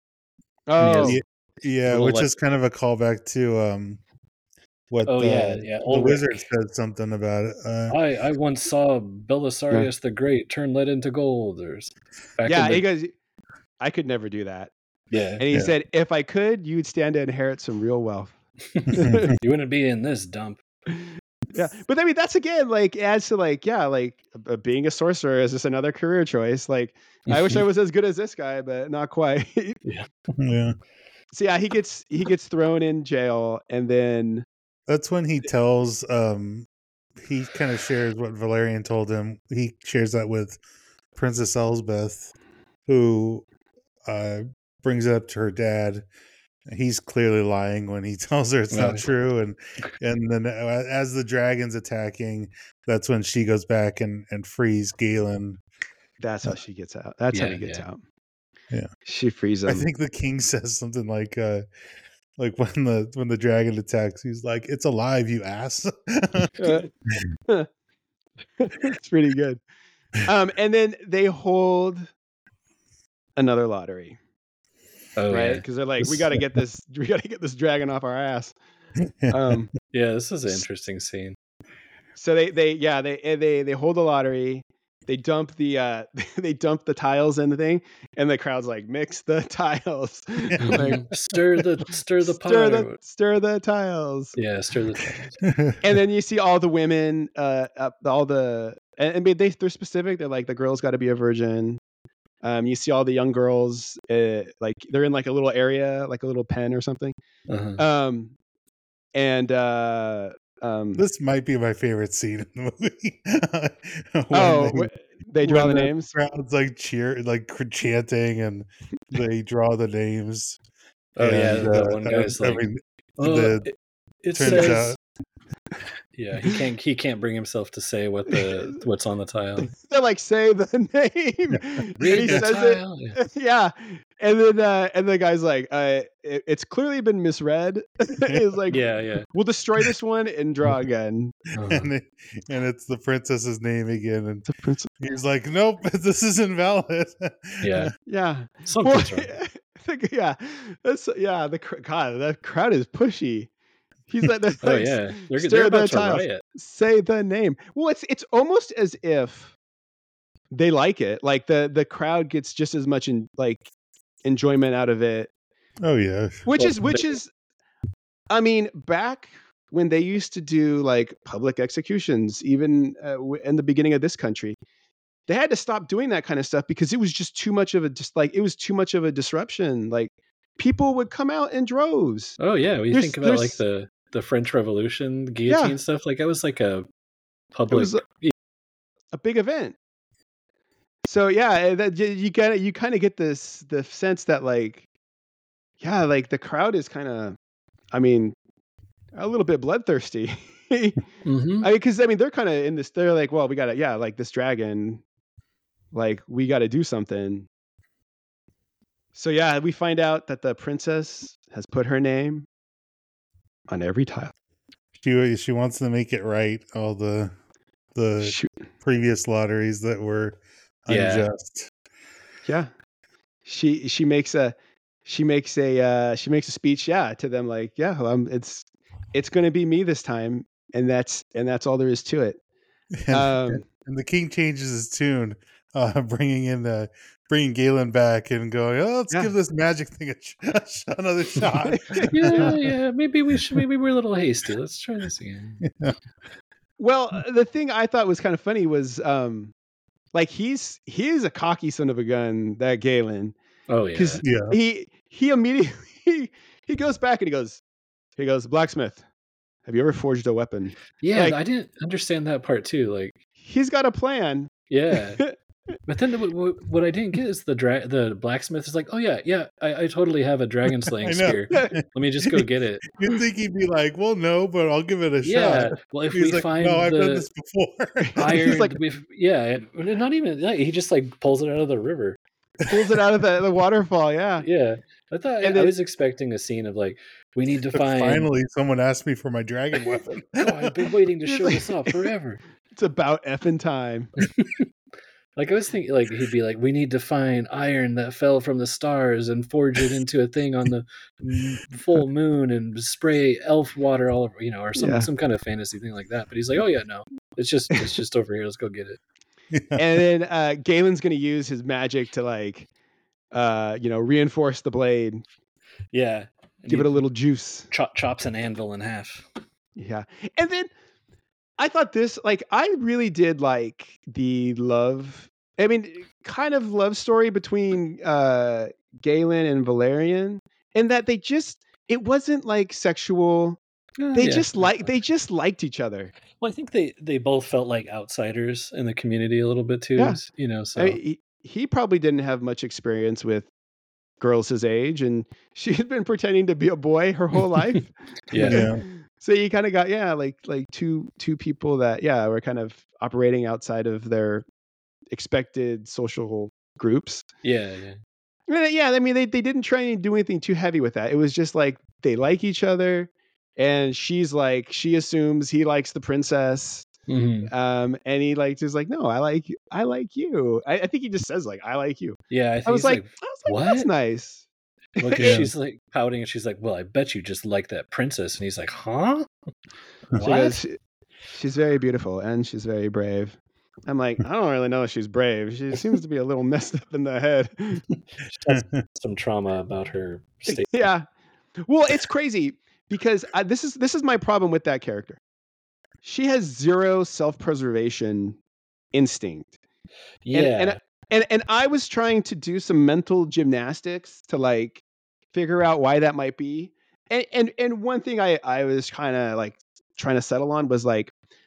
Oh Yeah. Yeah, Little, which like- is kind of a callback to um, what Oh, the, yeah, yeah, the Ulrich. wizard said something about it. Uh, I, I once saw Belisarius the Great turn lead into gold. Or s- back yeah, in the, he goes. I could never do that. yeah. And he Yeah. said, if I could, you'd stand to inherit some real wealth. You wouldn't be in this dump. Yeah, but I mean, that's again like adds to like yeah, like uh, being a sorcerer is just another career choice. Like I wish I was as good as this guy, but not quite. yeah, So yeah, he gets he gets thrown in jail, and then that's when he tells. Um, he kind of shares what Valerian told him. He shares that with Princess Elsbeth, who uh, brings it up to her dad. He's clearly lying when he tells her it's Yeah. not true, and and then uh, as the dragon's attacking, that's when she goes back and, and frees Galen. that's how she gets out. That's how Yeah, he gets yeah. out. Yeah. She frees him. I think the king says something like, uh, like when the when the dragon attacks, he's like, "It's alive, you ass." It's pretty good. Um, and then they hold another lottery, Oh right? yeah, Because they're like, we This- got to get this, we got to get this dragon off our ass. Um, yeah. This is an interesting scene. so they, they, yeah, they, eh, they, they hold the lottery. They dump the, uh, they dump the tiles in the thing, and the crowd's like, mix the tiles, like stir the stir the pot. stir or the, what- stir the tiles. yeah, stir the tiles. And then you see all the women, uh, up, all the, and I mean, they, they're specific. They're like, the girl's got to be a virgin. Um, you see all the young girls, uh, like they're in like a little area, like a little pen or something. Uh-huh. Um, and uh, um, This might be my favorite scene in the movie. When oh, they, wh- they draw when the names. crowd's like cheer, like chanting, and they draw the names. Oh yeah, and, the uh, one guy's like, every- oh, the- it, it turns says, out yeah, he can't he can't bring himself to say what the what's on the tile. They're like, say the name. And Read he the says tile. Yeah. it. Yeah. And then, uh, and the guy's like, uh, it, it's clearly been misread. He's like, Yeah, yeah. we'll destroy this one and draw again. Uh-huh. and, it, and it's the princess's name again, and The prince. he's like, "Nope, this is invalid." Yeah, Yeah. something's Well, wrong. I think- yeah. That's yeah. The cr- God, that crowd is pushy. He's like, they're Oh like, yeah, they're, stir they're the about to tiles. riot. Say the name. Well, it's it's almost as if they like it. Like the the crowd gets just as much in like enjoyment out of it, Oh yeah, which Well, is which they- is. I mean, back when they used to do like public executions, even uh, w- in the beginning of this country, they had to stop doing that kind of stuff because it was just too much of a just like it was too much of a disruption. Like people would come out in droves. Oh yeah, when you There's think about like there's the the French Revolution, the yeah, guillotine stuff, like that was like a it public. was a, a big event. So yeah, that y- you got you kind of get this the sense that like yeah, like the crowd is kind of, I mean, a little bit bloodthirsty. I Mhm. mean, because I mean, they're kind of in this. They're like, well, we got to, yeah, like this dragon, like we got to do something. So yeah, we find out that the princess has put her name on every tile. She she wants to make it right. All the the Shoot. previous lotteries that were Yeah. unjust. Yeah, she she makes a she makes a uh, she makes a speech. Yeah, to them like, yeah, um, it's it's going to be me this time, and that's and that's all there is to it. And, Um, and the king changes his tune, uh, bringing in the bringing Galen back and going, oh, let's Yeah. give this magic thing a, sh- a sh- another shot. Yeah, yeah. Maybe we should. Maybe we're a little hasty. Let's try this again. Well, uh, the thing I thought was kind of funny was, um, like he's he's a cocky son of a gun, that Galen, Oh yeah. because Yeah. he he immediately he, he goes back and he goes he goes blacksmith. Have you ever forged a weapon? Yeah, Like- I didn't understand that part too. Like, He's got a plan. yeah. But then what, what, what I didn't get is the dra- the blacksmith is like, oh yeah, yeah, I, I totally have a dragon I slaying know. spear. Let me just go get it. You'd think he'd be like, well, no, but I'll give it a Yeah. shot. Well, if He's we like, find no, I've done the this before. iron, He's like- with, yeah, and not even like, he just like pulls it out of the river. Pulls it out of the, the waterfall. Yeah. Yeah, I thought And I then- was expecting a scene of like, we need to But find. finally, someone asked me for my dragon weapon. God, I've been waiting to He's show like- this off forever. It's about effing time. Like I was thinking, like he'd be like, "We need to find iron that fell from the stars and forge it into a thing on the m- full moon and spray elf water all over, you know, or some Yeah. some kind of fantasy thing like that." But he's like, "Oh yeah, no, it's just it's just over here. Let's go get it." And then uh, Galen's gonna use his magic to like, uh, you know, reinforce the blade, Yeah, and give he it a little juice. chop, chops an anvil in half. Yeah. And then I thought this, like, I really did like the love, I mean, kind of love story between uh, Galen and Valerian, and that they just, it wasn't like sexual. Uh, They yeah. just like, they just liked each other. Well, I think they they both felt like outsiders in the community a little bit too. Yeah. You know, so I mean, he, he probably didn't have much experience with girls his age, and she had been pretending to be a boy her whole life. yeah. Yeah. So you kind of got, yeah, like like two two people that, yeah, were kind of operating outside of their expected social groups. yeah, yeah. Yeah, yeah, I mean, they, they didn't try and do anything too heavy with that. It was just like they like each other, and she's like, she assumes he likes the princess, Mhm. um, and he like is like, no, I like I like you. I, I think he just says like, I like you. Yeah, I, think I was he's like, I was like, that's "What?" nice. Well, 'cause Yeah. she's like pouting, and she's like, "Well, I bet you just like that princess." And he's like, "Huh? She What?" goes, "She- she's very beautiful and she's very brave." I'm like, I don't really know if she's brave. She seems to be a little messed up in the head. She has some trauma about her state. Yeah. Well, it's crazy because I, this is this is my problem with that character. She has zero self-preservation instinct. Yeah, And, and and and I was trying to do some mental gymnastics to like figure out why that might be. And and and one thing I I was kind of like trying to settle on was like,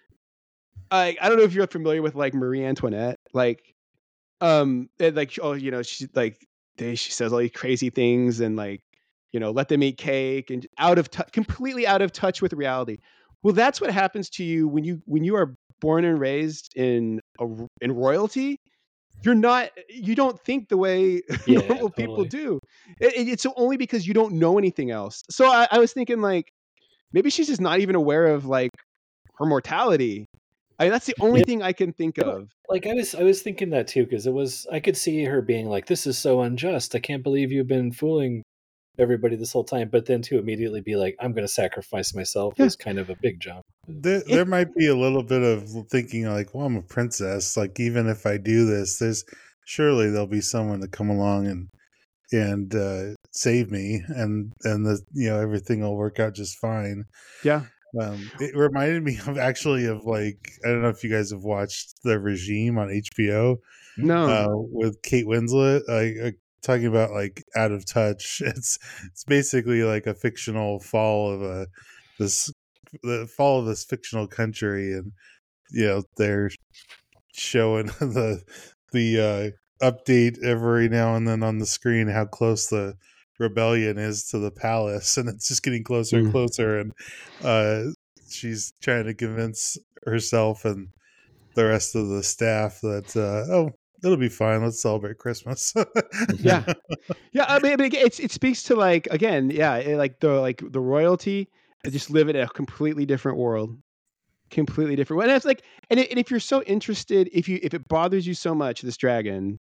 I I don't know if you're familiar with like Marie Antoinette, like um and, like oh, you know, she like they she says all these crazy things and like, you know, let them eat cake and out of touch, completely out of touch with reality. Well, that's what happens to you when you when you are born and raised in a, in royalty. You're not, you don't think the way Yeah, normal people totally. do. It, it- it's only because you don't know anything else. So I, I was thinking like maybe she's just not even aware of like her mortality. I, that's the only Yeah. thing I can think Yeah. of. like I was I was thinking that too, because it was I could see her being like, "This is so unjust. I can't believe you've been fooling everybody this whole time." But then to immediately be like, "I'm going to sacrifice myself," Yeah. is kind of a big jump. There, there might be a little bit of thinking like, well, I'm a princess. Like, even if I do this, there's surely there'll be someone to come along and and uh, save me, and and the you know everything will work out just fine. Yeah. Um, it reminded me of actually of like I don't know if you guys have watched The Regime on H B O No. uh, with Kate Winslet, like uh, talking about like Out of Touch. It's it's basically like a fictional fall of a this the fall of this fictional country, and you know they're showing the the uh, update every now and then on the screen how close the rebellion is to the palace, and it's just getting closer and Mm. closer, and uh, she's trying to convince herself and the rest of the staff that uh, oh it'll be fine, let's celebrate Christmas. Yeah. Yeah, I mean, but it it speaks to like again, yeah, it, like the like the royalty, they just live in a completely different world, completely different. And it's like, and, it, and if you're so interested, if you if it bothers you so much, this dragon,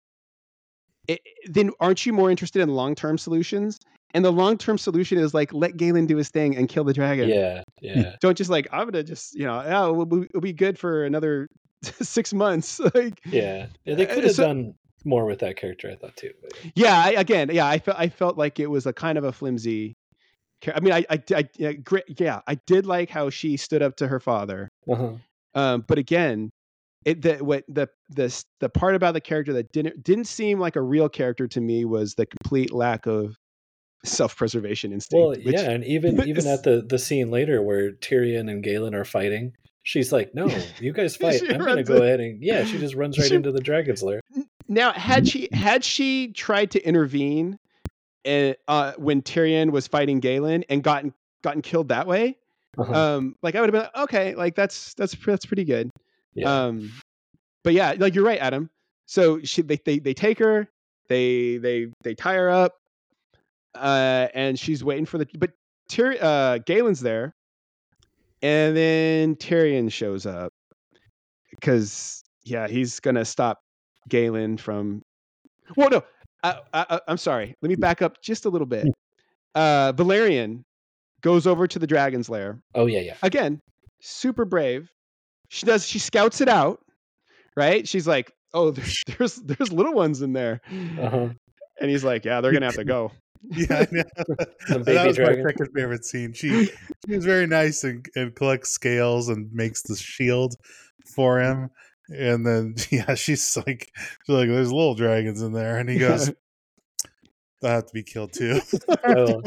it, then aren't you more interested in long term solutions? And the long term solution is like let Galen do his thing and kill the dragon. Yeah, yeah. Don't just like I'm gonna just you know yeah it'll be, it'll be good for another six months. Like Yeah, yeah, they could uh, have so- done more with that character, I thought too. But yeah, I, again, yeah, I felt I felt like it was a kind of a flimsy. char- I mean, I, I, I yeah, great, yeah, I did like how she stood up to her father. uh-huh. Um, but again, it the what the the the part about the character that didn't didn't seem like a real character to me was the complete lack of self-preservation instinct. Well, which yeah, and even even is- at the the scene later where Tyrion and Galen are fighting, she's like, "No, you guys fight. She I'm gonna runs go in- ahead and yeah." She just runs right She- into the dragon's lair. Now, had she had she tried to intervene, uh, uh, when Tyrion was fighting Galen and gotten gotten killed that way, Uh-huh. um, like I would have been like, okay, like that's that's that's pretty good. Yeah, Um, but yeah, like you're right, Adam. So she they they they take her, they they they tie her up, uh, and she's waiting for the but Tyr uh Galen's there, and then Tyrion shows up because yeah, he's gonna stop Galen from. Well, no, I, I, I'm sorry. Let me back up just a little bit. Uh, Valerian goes over to the dragon's lair oh yeah, yeah. again. Super brave. She does. She scouts it out. Right. She's like, oh, there's there's, there's little ones in there, Uh-huh. and he's like, yeah, they're gonna have to go. Yeah, I know. Some that baby was dragon. my second favorite scene. She she was very nice and, and collects scales and makes the shield for him. And then yeah, she's like she's like, there's little dragons in there, and he goes, they'll have to be killed too. I will,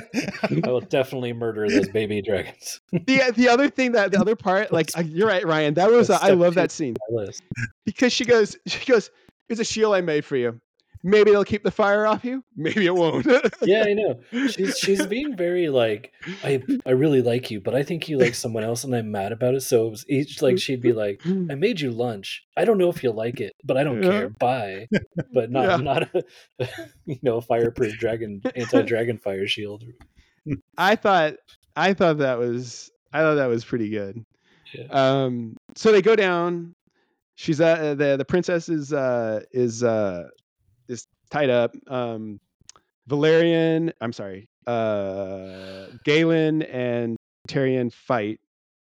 I will definitely murder those baby dragons. the the other thing that the other part, like uh, you're right, Ryan. That was That's uh, I step love two that scene on my list. because she goes she goes, "It's a shield I made for you. Maybe it'll keep the fire off you. Maybe it won't." Yeah, I know. She's she's being very like, I I really like you, but I think you like someone else, and I'm mad about it. So it was each like she'd be like, I made you lunch. I don't know if you'll like it, but I don't Yeah. care. Bye. But not Yeah. not a you know fireproof dragon anti dragon fire shield. I thought I thought that was I thought that was pretty good. Yeah. Um, so they go down. She's uh the the princess is uh is uh is tied up. Um, Valerian, I'm sorry, uh, Galen and Tyrion fight.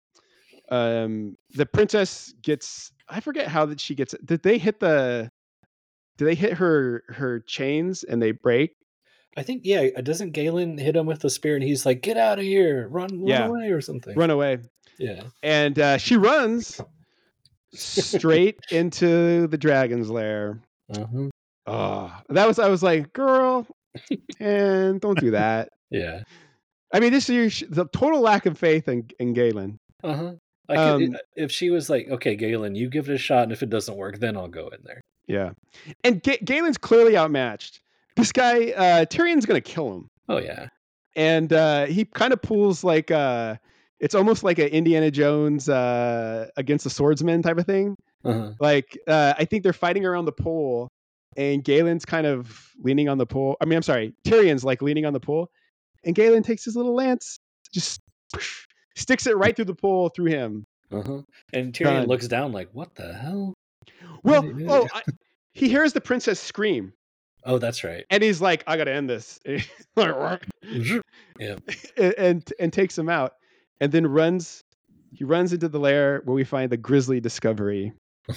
Um, the princess gets I forget how that she gets. Did they hit the? Did they hit her her chains and they break? I think yeah. Doesn't Galen hit him with the spear, and he's like, "Get out of here! Run, run Yeah. away, or something." Run away, Yeah. and uh, she runs straight into the dragon's lair. Uh-huh. Oh, that was I was like, girl, and don't do that. Yeah. I mean, this is your, the total lack of faith in, in Galen. Uh huh. I could, Um, if she was like, "Okay, Galen, you give it a shot, and if it doesn't work, then I'll go in there." Yeah, and Ga- Galen's clearly outmatched. This guy, uh, Tyrion's gonna kill him, Oh yeah. and uh, he kind of pulls like uh, it's almost like an Indiana Jones uh, against the swordsman type of thing. Uh-huh. Like uh, I think they're fighting around the pole, and Galen's kind of leaning on the pole. I mean, I'm sorry, Tyrion's like leaning on the pole, and Galen takes his little lance, just sticks it right through the pole through him. Uh-huh. And Tyrion Done. looks down like, "What the hell?" Well, did he do? oh, I, he hears the princess scream, Oh, that's right. and he's like, "I gotta end this," Yeah. and, and and takes him out, and then runs. He runs into the lair where we find the grisly discovery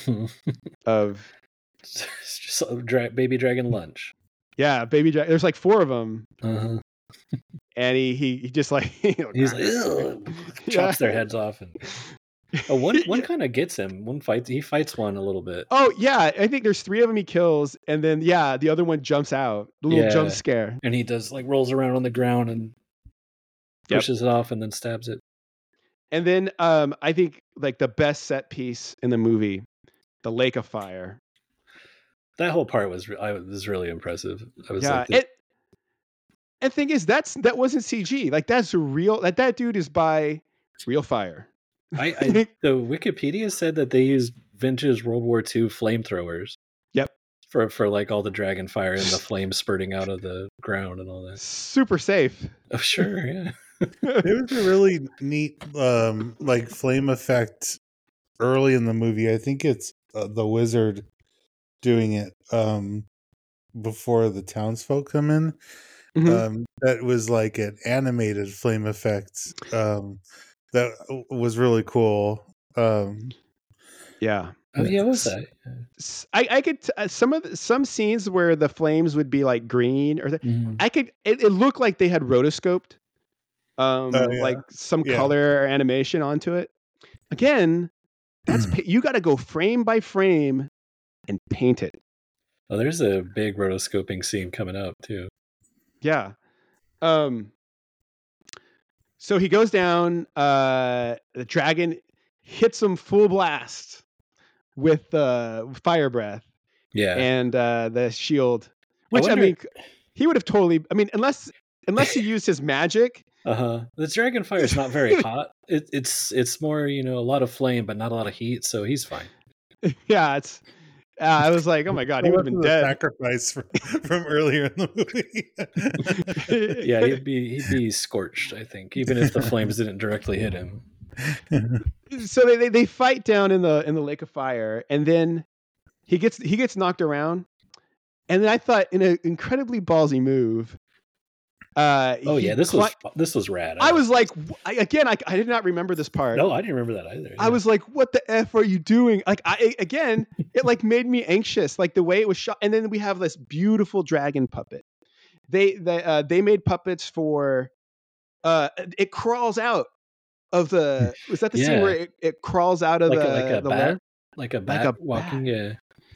of It's just a dra- baby dragon lunch. yeah, baby dragon. There's like four of them, Uh-huh. and he he, he just like He's like, "Ugh," chops Yeah. their heads off, and oh, one one kind of gets him. One fights, he fights one a little bit. Oh yeah, I think there's three of them he kills, and then yeah, the other one jumps out. The little jump Yeah. scare. And he does like rolls around on the ground and Yep. pushes it off, and then stabs it. And then um, I think like the best set piece in the movie, the Lake of Fire. That whole part was re- I was really impressive. I was Yeah, like, this- it. And thing is, that's that wasn't C G. Like that's real. That that dude is by real fire. I, I the Wikipedia said that they used vintage World War Two flamethrowers. Yep. For for like all the dragon fire and the flames spurting out of the ground and all that. Super safe. Oh sure, yeah. It was a really neat, um, like flame effect early in the movie. I think it's uh, the wizard doing it um, before the townsfolk come in. Mhm. Um, that was like an animated flame effect. Um, that was really cool. Um, Yeah. Oh yeah, what was that? S- I, I could t- uh, some of the, some scenes where the flames would be like green or the, Mhm. I could it, it looked like they had rotoscoped um Oh, yeah. like some Yeah. color or animation onto it. Again, that's pa- you got to go frame by frame and paint it. Oh, there's a big rotoscoping scene coming up too. Yeah. Um so he goes down, uh the dragon hits him full blast with uh fire breath Yeah. and uh the shield, which I, wonder- mean he would have totally I mean unless unless he used his magic. Uh-huh. The dragon fire is not very hot. It, it's it's more, you know, a lot of flame but not a lot of heat, so he's fine. Yeah, it's uh, I was like, oh my god, he would have been the dead. sacrifice from, from earlier in the movie. Yeah, he'd be he'd be scorched, I think, even if the flames didn't directly hit him. So they, they they fight down in the in the lake of fire, and then he gets he gets knocked around, and then I thought in an incredibly ballsy move. Uh, Oh he yeah, this cli- was this was rad. I was like, I, again, I, I did not remember this part. no, I didn't remember that either. I yeah. was like, what the f are you doing? Like, I again, it like made me anxious, like the way it was shot. And then we have this beautiful dragon puppet. They they uh, they made puppets for. Uh, it crawls out of the. Was that the scene Yeah. where it, it crawls out of like the a, like a the bat, lair? like a Like bat a walking. Yeah,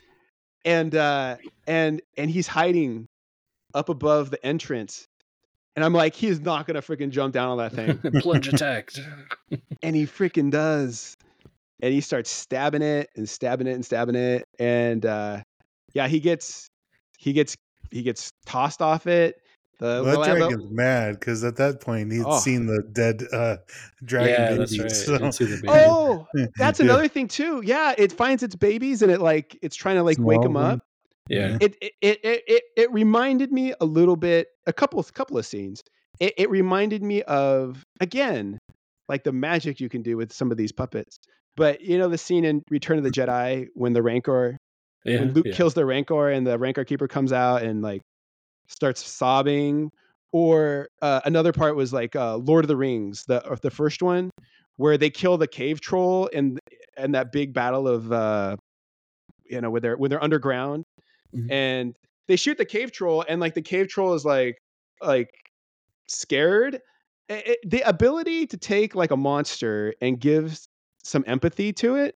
and uh and and he's hiding up above the entrance, and I'm like, he is not gonna freaking jump down on that thing. plunge attack. And he freaking does, and he starts stabbing it and stabbing it and stabbing it, and uh yeah, he gets he gets he gets tossed off it. The, Well, that we'll have a- dragon's mad because at that point he'd Oh. seen the dead uh, dragon Yeah, babies. that's right. I So. didn't see the baby. oh, that's Yeah. another thing too. Yeah, it finds its babies and it like it's trying to like wake them Small them. up. Yeah, It it, it it it it reminded me a little bit, a couple of couple of scenes. It it reminded me of, again, like the magic you can do with some of these puppets. But you know the scene in Return of the Jedi when the Rancor, yeah, when Luke yeah. kills the Rancor and the Rancor Keeper comes out and like starts sobbing. Or uh, another part was like uh, Lord of the Rings, the or the first one, where they kill the cave troll and and that big battle of uh, you know, when they're when they're underground. Mhm. And they shoot the cave troll, and like the cave troll is like like scared. It- it- the ability to take like a monster and give some empathy to it,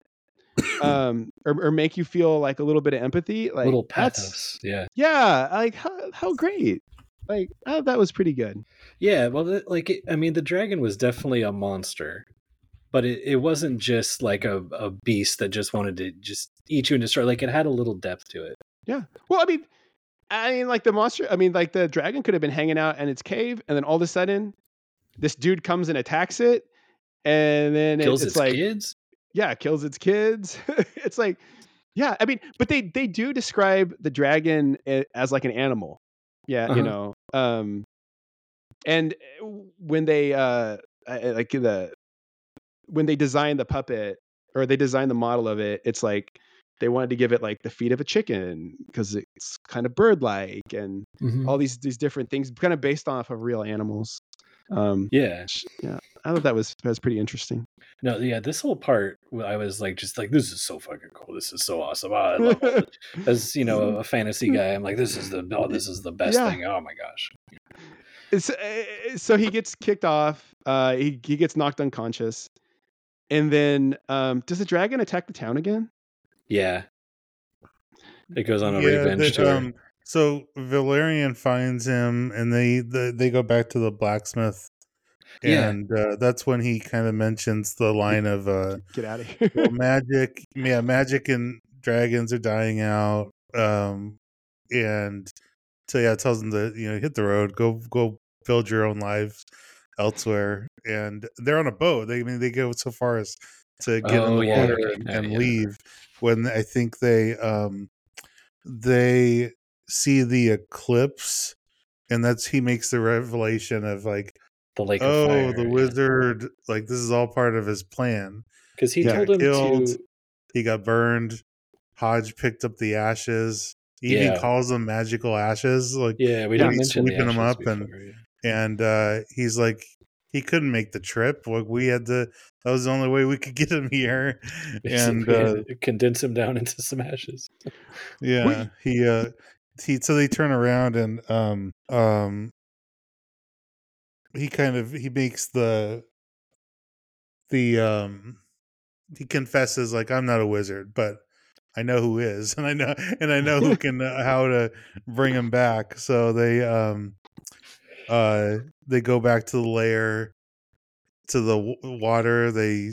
um, or, or make you feel like a little bit of empathy, like Little that's pathos. Yeah, yeah, like how how great, like oh, that was pretty good. yeah. Well, the- like it, I mean, the dragon was definitely a monster, but it, it wasn't just like a, a beast that just wanted to just eat you and destroy. Like it had a little depth to it. Yeah, well, I mean, I mean, like the monster, I mean, like the dragon could have been hanging out in its cave, and then all of a sudden, this dude comes and attacks it, and then it- Kills it's its like. kids. Yeah, kills its kids. It's like, yeah, I mean, but they they do describe the dragon a- as like an animal. Yeah, Uh-huh. you know. Um and when they uh uh, like the when they designed the puppet, or they designed the model of it, it's like they wanted to give it like the feet of a chicken because it's kind of bird-like, and Mhm. all these these different things kind of based off of real animals. Um Yeah. yeah, I thought that was that was pretty interesting. No, yeah, this whole part, I was like, just like, this is so fucking cool. This is so awesome. Oh, I love all the, as you know, a fantasy guy. I'm like, this is the oh, this is the best Yeah. thing. Oh my gosh. So, uh, so he gets kicked off. Uh, he he gets knocked unconscious, and then um, does the dragon attack the town again? Yeah, it goes on a Yeah, revenge the, tour. um, so Valerian finds him, and they the, they go back to the blacksmith, Yeah. and uh, that's when he kind of mentions the line of uh, Get out of here. well, magic, yeah, magic and dragons are dying out, um, and so yeah, it tells them to you know hit the road, go go build your own lives elsewhere, and they're on a boat. They I mean they go so far as to get in Oh the yeah, water and, yeah, and yeah. leave when I think they um they see the eclipse, and that's he makes the revelation of like, The Lake of oh, Fire. the yeah. wizard, like this is all part of his plan. Because he He Yeah. told got him killed, to. he got burned. Hodge picked up the ashes. He even Yeah, calls them magical ashes. Like yeah. We Yeah. didn't he's mention the sweeping them ashes up, before. and yeah. and uh, he's like, he couldn't make the trip. Like we had to. That was the only way we could get him here. And Basically, uh, yeah, condense him down into some ashes. yeah, Wait. he uh, he. So they turn around and um um he kind of he makes the the um he confesses like I'm not a wizard, but I know who is, and I know and I know who can uh, how to bring him back. So they um uh they go back to the lair, to the w- water. They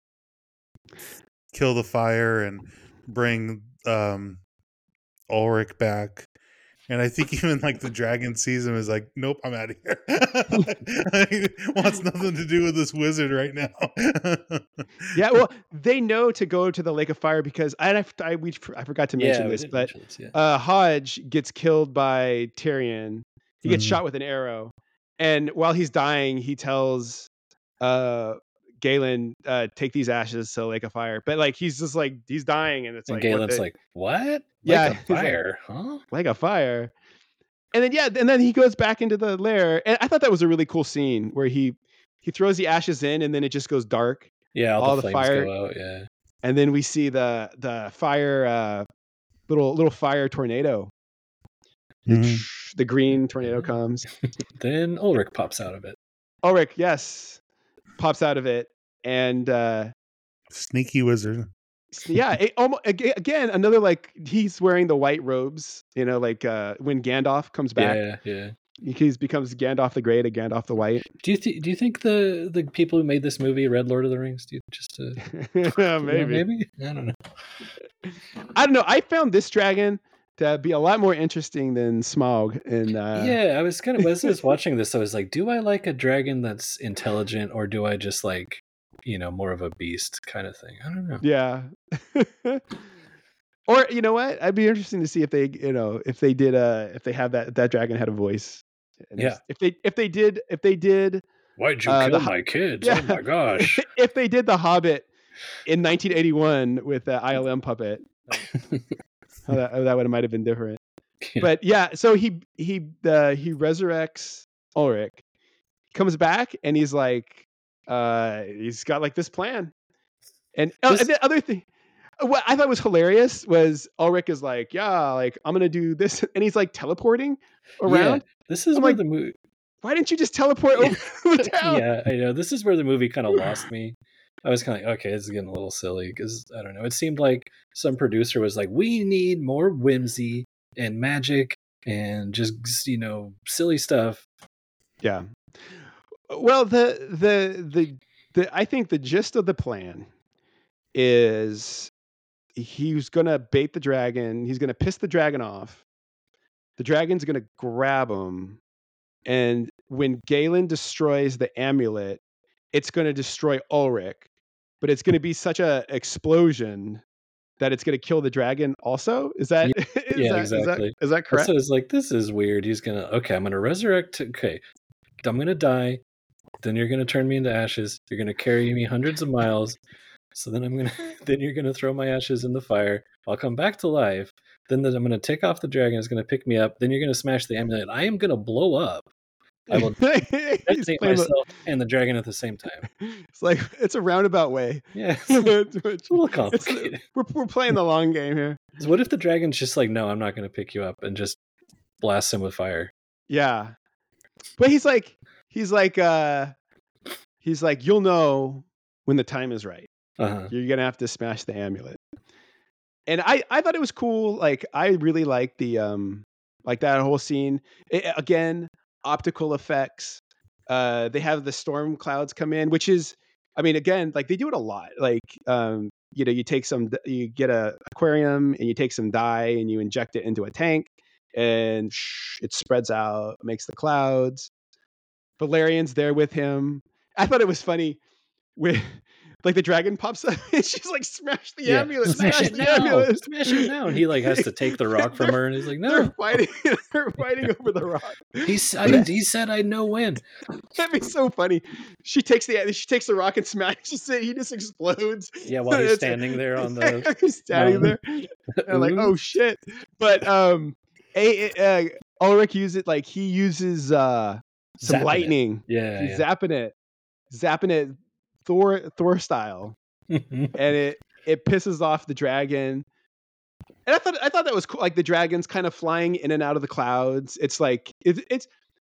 kill the fire and bring um Ulrich back. And I think even like the dragon sees him is like, nope, I'm out of here. He wants nothing to do with this wizard right now. Yeah, well, they know to go to the Lake of Fire because I I we I forgot to mention Yeah, we this, didn't but mention this. Yeah. uh, Hodge gets killed by Tyrion. He gets Mhm. shot with an arrow, and while he's dying, he tells uh, Galen, uh, "Take these ashes to the Lake of Fire." But like he's just like he's dying, and it's And like what Galen's the like, "What? yeah, Like a he's like fire? Huh?" Lake of Fire, and then yeah, and then he goes back into the lair, and I thought that was a really cool scene where he he throws the ashes in, and then it just goes dark, Yeah, all the all the flames fire. go out. Yeah. And then we see the the fire uh, little little fire tornado. The, Mhm. the green tornado Yeah. comes. Then Ulrich pops out of it. Ulrich, yes, pops out of it, and uh, Sneaky wizard. yeah, it, almost, again another like he's wearing the white robes. You know, like uh, when Gandalf comes back, Yeah, yeah. he becomes Gandalf the Grey to Gandalf the White. Do you th- do you think the the people who made this movie read Lord of the Rings? Do you just uh, maybe, maybe I don't know. I don't know. I found this dragon to be a lot more interesting than Smaug. And uh, Yeah, I was kind of as I was watching this, I was like, do I like a dragon that's intelligent, or do I just like, you know, more of a beast kind of thing? I don't know. yeah. Or you know what? I'd be interesting to see if they, you know, if they did, uh, if they have that that dragon had a voice. And Yeah. if they if they did if they did, Why'd you uh, kill the, my kids? yeah, Oh my gosh! if they did the Hobbit in nineteen eighty-one with the I L M puppet, how that that would might have been different. Yeah. But yeah, so he he uh, he resurrects Ulrich, comes back, and he's like, uh, he's got like this plan, and, uh, This- and the other thing. What I thought was hilarious was Ulrich is like, yeah, like I'm gonna do this, and he's like teleporting around. Yeah, this is I'm where like, the movie. why didn't you just teleport over the town? Yeah, I know. This is where the movie kind of lost me. I was kind of like, okay, this is getting a little silly because I don't know. It seemed like some producer was like, we need more whimsy and magic and just you know silly stuff. Yeah. Well, the the the the I think the gist of the plan is he's gonna bait the dragon. He's gonna piss the dragon off. The dragon's gonna grab him, and when Galen destroys the amulet, it's gonna destroy Ulrich. But it's gonna be such a explosion that it's gonna kill the dragon. Also, is that Yeah, is yeah, that, exactly. Is that, is that correct? So it's like this is weird. He's gonna okay. I'm gonna resurrect. Okay, I'm gonna die. Then you're gonna turn me into ashes. You're gonna carry me hundreds of miles. So then I'm gonna then you're gonna throw my ashes in the fire. I'll come back to life. Then I'm gonna take off the dragon. It's gonna pick me up. Then you're gonna smash the amulet. I am gonna blow up. I will detonate myself and the dragon at the same time. It's like it's a roundabout way. Yeah, it's, it's, it's a little complicated. We're we're playing the long game here. So what if the dragon's just like, no, I'm not gonna pick you up, and just blasts him with fire? Yeah. but he's like, he's like, uh, he's like, you'll know when the time is right. Uh-huh. You're gonna have to smash the amulet. And I, I thought it was cool. Like, I really like the, um, like that whole scene. It, again, optical effects. Uh, they have the storm clouds come in, which is, I mean, again, like they do it a lot. Like, um, you know, you take some, you get a aquarium and you take some dye and you inject it into a tank, and shh, it spreads out, makes the clouds. Valerian's there with him. I thought it was funny with like the dragon pops up and she's like, smash the Yeah. amulet, Smash smash it the now. amulet. Smash it now. And he like has to take the rock from her, and he's like, They're no. fighting. They're fighting over the rock. He said, he said I'd know when. That'd be so funny. She takes the she takes the rock and smashes it. He just explodes. Yeah, while he's It's- standing there on the he's standing mountain. there. And like, Ooh. oh shit. But um, a, uh, Ulrich uses it like he uses uh some Zapping it. lightning. Yeah, He's yeah. zapping it, zapping it, Thor Thor style, and it it pisses off the dragon. And I thought I thought that was cool. Like the dragon's kind of flying in and out of the clouds. It's like it, it's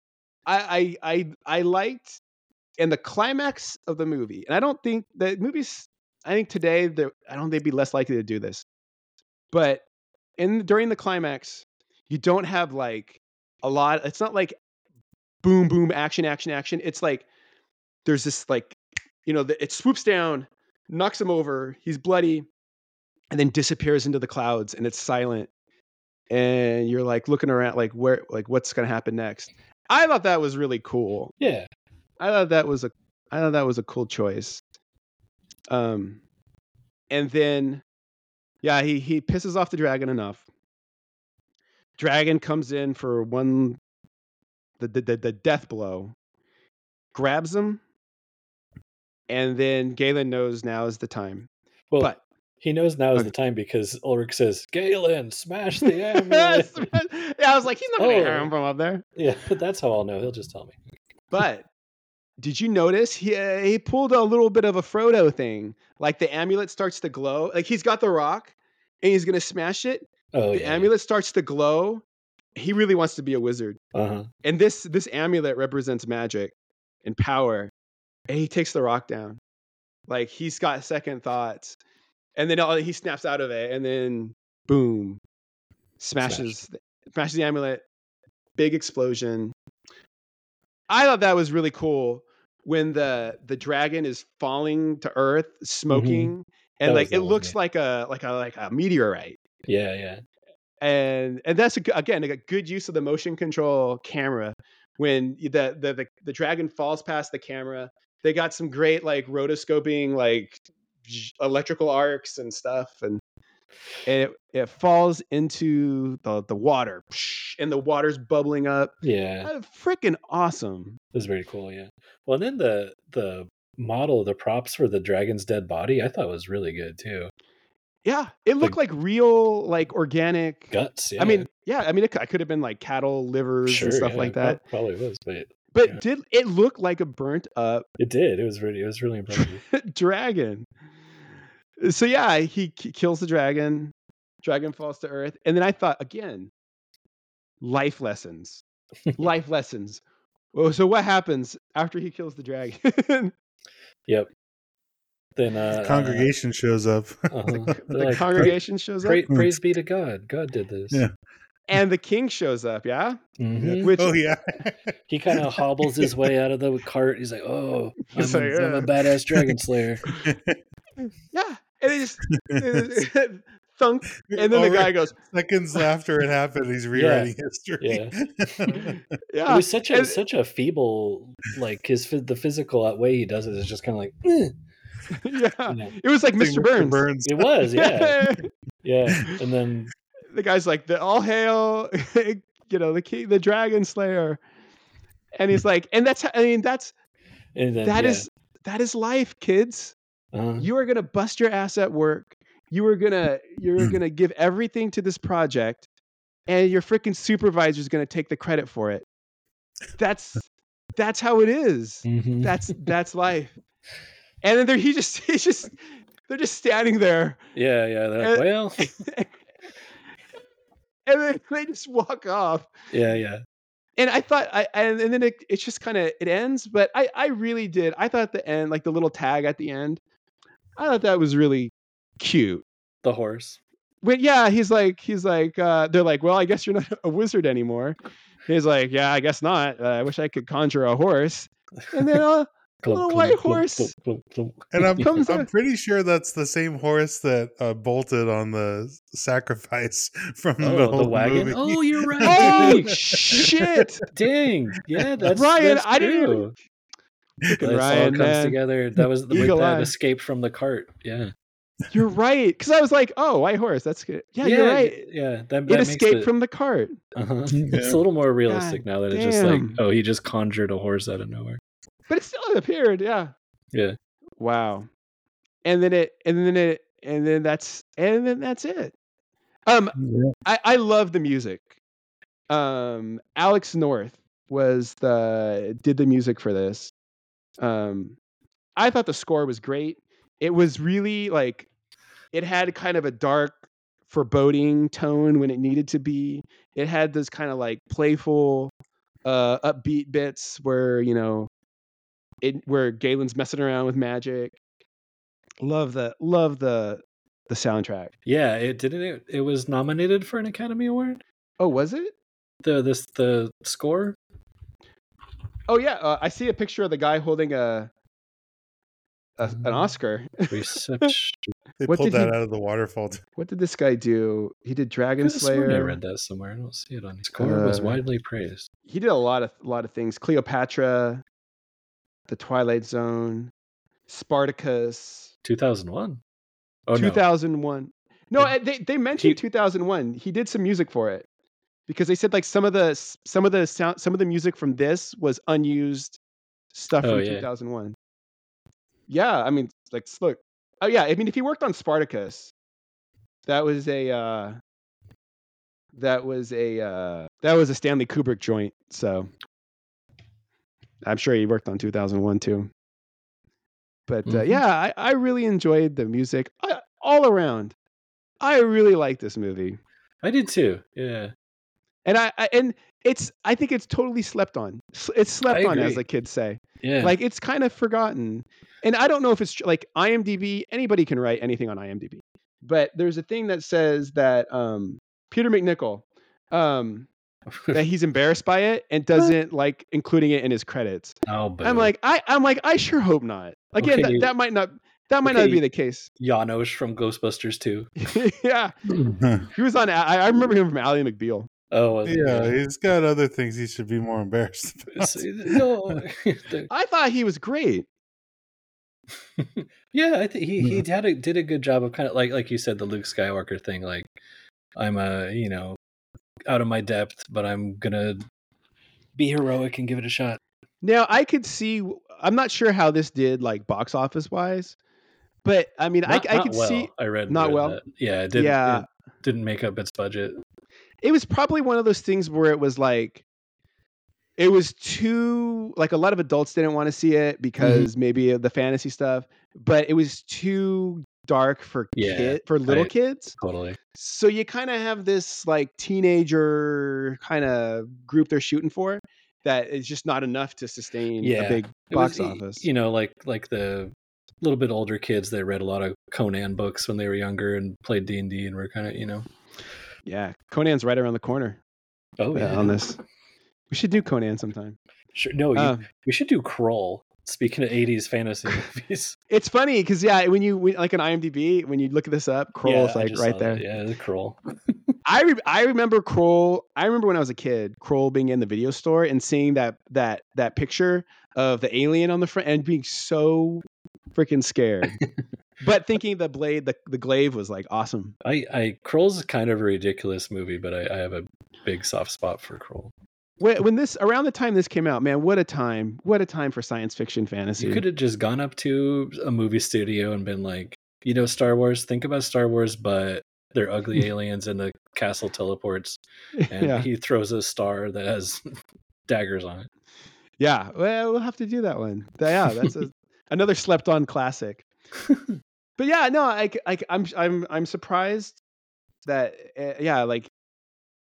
I I I I liked in the climax of the movie, and I don't think the movies. I think today they're- I don't think they'd be less likely to do this, but in during the climax, you don't have like a lot. It's not like boom boom action action action. It's like there's this like you know the, it swoops down, knocks him over. He's bloody, and then disappears into the clouds, and it's silent. And you're like looking around, like where, like what's gonna happen next. I thought that was really cool. Yeah. I thought that was a, I thought that was a cool choice. Um, and then, yeah, he he pisses off the dragon enough. Dragon comes in for one, the the the, the death blow, grabs him, and then Galen knows now is the time. Well, But he knows now is Okay. the time because Ulrich says, Galen, smash the amulet. yeah, I was like, he's not gonna Oh. hear him from up there. Yeah, that's how I'll know. He'll just tell me. But did you notice he uh, he pulled a little bit of a Frodo thing? Like the amulet starts to glow. Like he's got the rock and he's gonna smash it. Oh, the yeah. amulet starts to glow. He really wants to be a wizard. Uh-huh. And this this amulet represents magic and power. And he takes the rock down. Like he's got second thoughts. And then all, he snaps out of it and then boom. Smashes smashes the amulet. Big explosion. I thought that was really cool when the the dragon is falling to earth, smoking, That and was like the it one, looks yeah. like a like a like a meteorite. Yeah, yeah. And and that's a, g- again a good use of the motion control camera when the the the, the dragon falls past the camera. They got some great like rotoscoping like j- electrical arcs and stuff, and and it, it falls into the the water, and the water's bubbling up. Yeah. Uh, Freaking awesome. It was very cool, yeah. Well, and then the the model, the props for the dragon's dead body, I thought was really good too. Yeah, it looked like real, like organic. Guts, yeah. I mean, yeah, I mean, it, could- it could have been like cattle livers sure, and stuff yeah, like it that. prob- Probably was, but But yeah. did it look like a burnt up it did. It was really, it was really impressive. dragon? So yeah, he k- kills the dragon. Dragon falls to earth, and then I thought again, life lessons, life lessons. Well, so what happens after he kills the dragon? Yep. Then uh, Congregation shows up. Uh, uh-huh. the They're like, congregation shows up, Pra- praise be to God. God did this. Yeah. and the king shows up. Yeah, Mhm. which Oh yeah. He kind of hobbles his way out of the cart. He's like, "Oh, I'm, He's a, like, I'm a "Uh." badass dragon slayer." yeah, and it just it- thunk, and then the Over guy goes, seconds after it happened, he's rewriting history. Yeah. yeah, It was such a and- such a feeble, like his phys- the physical way he does it is just kind of like, eh. yeah, You know. it was like Mister Burns. Burns. It was, yeah, yeah. And then The guy's like, the, all hail, you know, the king, the dragon slayer, and he's like, and that's, I mean, that's and then that yeah. is that is life, kids. Uh-huh. You are gonna bust your ass at work. You are gonna you're gonna give everything to this project, and your freaking supervisor is gonna take the credit for it. That's that's how it is. Mhm. That's that's life. And then they're, he just he's just they're just standing there, yeah, yeah. They're like, and- well, and then they just walk off. yeah, yeah. and I thought I and, and then it it's just kind of it ends, but I I really did. I thought the end, like the little tag at the end, I thought that was really cute. The horse. But yeah, he's like he's like uh, they're like, well, I guess you're not a wizard anymore. He's like, yeah, I guess not. Uh, I wish I could conjure a horse. And then uh, a Clunk, little clunk, white clunk, horse. clunk, clunk, clunk. And I'm Comes I'm out- pretty sure that's the same horse that uh, bolted on the sacrifice from the Oh, whole the wagon. movie. Oh, you're right. Oh Dang. shit, Dang. Yeah, that's Ryan! that's I didn't even. true. Freaking This all Ryan, comes man. together. That was the Eagle that eye. escaped from the cart. Yeah. You're right. Because I was like, oh, white horse. That's good. Yeah, you're right. Yeah, that, that It makes escaped it, from the cart. uh-huh. Yeah. It's a little more realistic now that it's just like, damn. oh, he just conjured a horse out of nowhere. But it still appeared. Yeah. Yeah. Wow. And then it, and then it, and then that's, and then that's it. Um, Yeah. I, I love the music. Um, Alex North was the did the music for this. Um, I thought the score was great. It was really like it had kind of a dark, foreboding tone when it needed to be. It had this kind of like playful, uh, upbeat bits where you know it where Galen's messing around with magic. Love the love the the soundtrack. Yeah, it didn't it, it was nominated for an Academy Award? Oh, was it? The this the score? Oh yeah, uh, I see a picture of the guy holding a, a an Oscar. Reception. They What pulled did he- that out of the waterfall. What did this guy do? He did Dragon Could've sworn I Slayer. read that somewhere. I don't see it on. Score was Uh, widely praised. He did a lot of a lot of things. Cleopatra, The Twilight Zone, Spartacus, two thousand one. Oh two no. thousand one. No, Yeah. uh, they they mentioned He- two thousand one. He did some music for it because they said like some of the some of the sound some of the music from this was unused stuff Oh, from yeah. two thousand one. Yeah, I mean, like look. Oh yeah, I mean, if he worked on Spartacus, that was a uh, that was a uh, that was a Stanley Kubrick joint. So I'm sure he worked on two thousand one too. But uh, Mhm. yeah, I, I really enjoyed the music I, all around. I really like this movie, I did too. Yeah. and I, I and it's I think it's totally slept on. S- It's slept I on, as agree. the kids say. Yeah. Like it's kind of forgotten, and I don't know if it's tr- like IMDb. Anybody can write anything on IMDb, but there's a thing that says that um, Peter McNichol, um, that he's embarrassed by it and doesn't like including it in his credits. oh, boo. I'm like, I, I'm like, I sure hope not. Again, Okay. that, that might not, that might not Okay. be the case. Janosch from Ghostbusters two. Yeah, he was on. I, I remember him from Ally McBeal. Oh, was it? Yeah, he's got other things he should be more embarrassed about. So, no. the- I thought he was great. yeah, I think he he had a, did a good job of kind of like like you said the Luke Skywalker thing. Like I'm a you know out of my depth, but I'm gonna be heroic and give it a shot. Now I could see. I'm not sure how this did like box office wise, but I mean, Not, I, I not could well. see I read not read well? that. Yeah, it didn't. Yeah. It didn't make up its budget. it was probably one of those things where it was like it was too like a lot of adults didn't want to see it because maybe of the fantasy stuff, but it was too dark for Yeah, kid for little I- kids. Totally. So you kind of have this like teenager kind of group they're shooting for that is just not enough to sustain Yeah. a big It was, box y- office. You know, like like the little bit older kids that read a lot of Conan books when they were younger and played D and D and were kind of you know. Yeah, Conan's right around the corner Oh uh, yeah. on this. We should do Conan sometime. Sure. No, you, Uh, we should do Kroll. Speaking of eighties fantasy movies. it's funny because yeah, when you when, like on IMDb, when you look this up, Kroll's Yeah, I like just right saw there. that. Yeah, the Kroll. I re- I remember Kroll. I remember when I was a kid, Kroll being in the video store and seeing that that that picture of the alien on the front and being so freaking scared, but thinking the blade, the the glaive was like awesome. I, I Kroll's kind of a ridiculous movie, but I, I have a big soft spot for Kroll. When, when this around the time this came out, man, what a time! What a time for science fiction fantasy. You could have just gone up to a movie studio and been like, you know, Star Wars. Think about Star Wars, but they're ugly aliens and the castle teleports, and yeah, he throws a star that has daggers on it. yeah. Well, we'll have to do that one. Th- Yeah, that's a, another slept-on classic. But yeah, no, I, I, I'm I'm I'm surprised that uh, yeah, like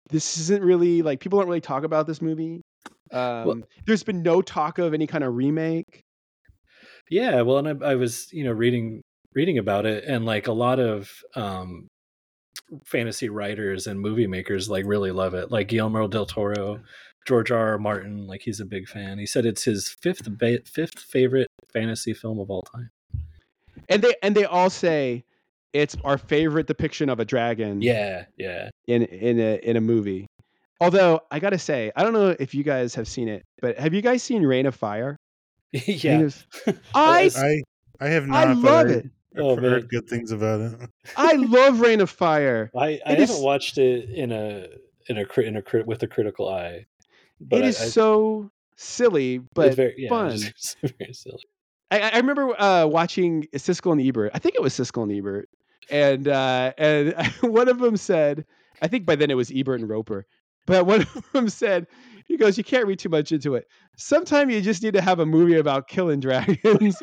this isn't really like people don't really talk about this movie. Well, Um, there's been no talk of any kind of remake. yeah, well, and I, I was, you know, reading reading about it, and like a lot of um, fantasy writers and movie makers like really love it. Like Guillermo del Toro, George R. R. Martin, like he's a big fan. He said it's his fifth ba- fifth favorite fantasy film of all time. And they and they all say it's our favorite depiction of a dragon. Yeah, yeah. In in a in a movie. Although I gotta say, I don't know if you guys have seen it, but have you guys seen Reign of Fire? yeah. Was, I I I have I not. love but I, it. I've Oh, heard man. good things about it. I love Reign of Fire. I, I It haven't is- watched it in a in a crit in a crit with a critical eye. But It I, is I, so silly, but it's very, yeah, fun. it's just very silly. I, I remember uh, watching Siskel and Ebert. I think it was Siskel and Ebert, and uh, and one of them said, I think by then it was Ebert and Roper, but one of them said, he goes, "You can't read too much into it. Sometimes you just need to have a movie about killing dragons."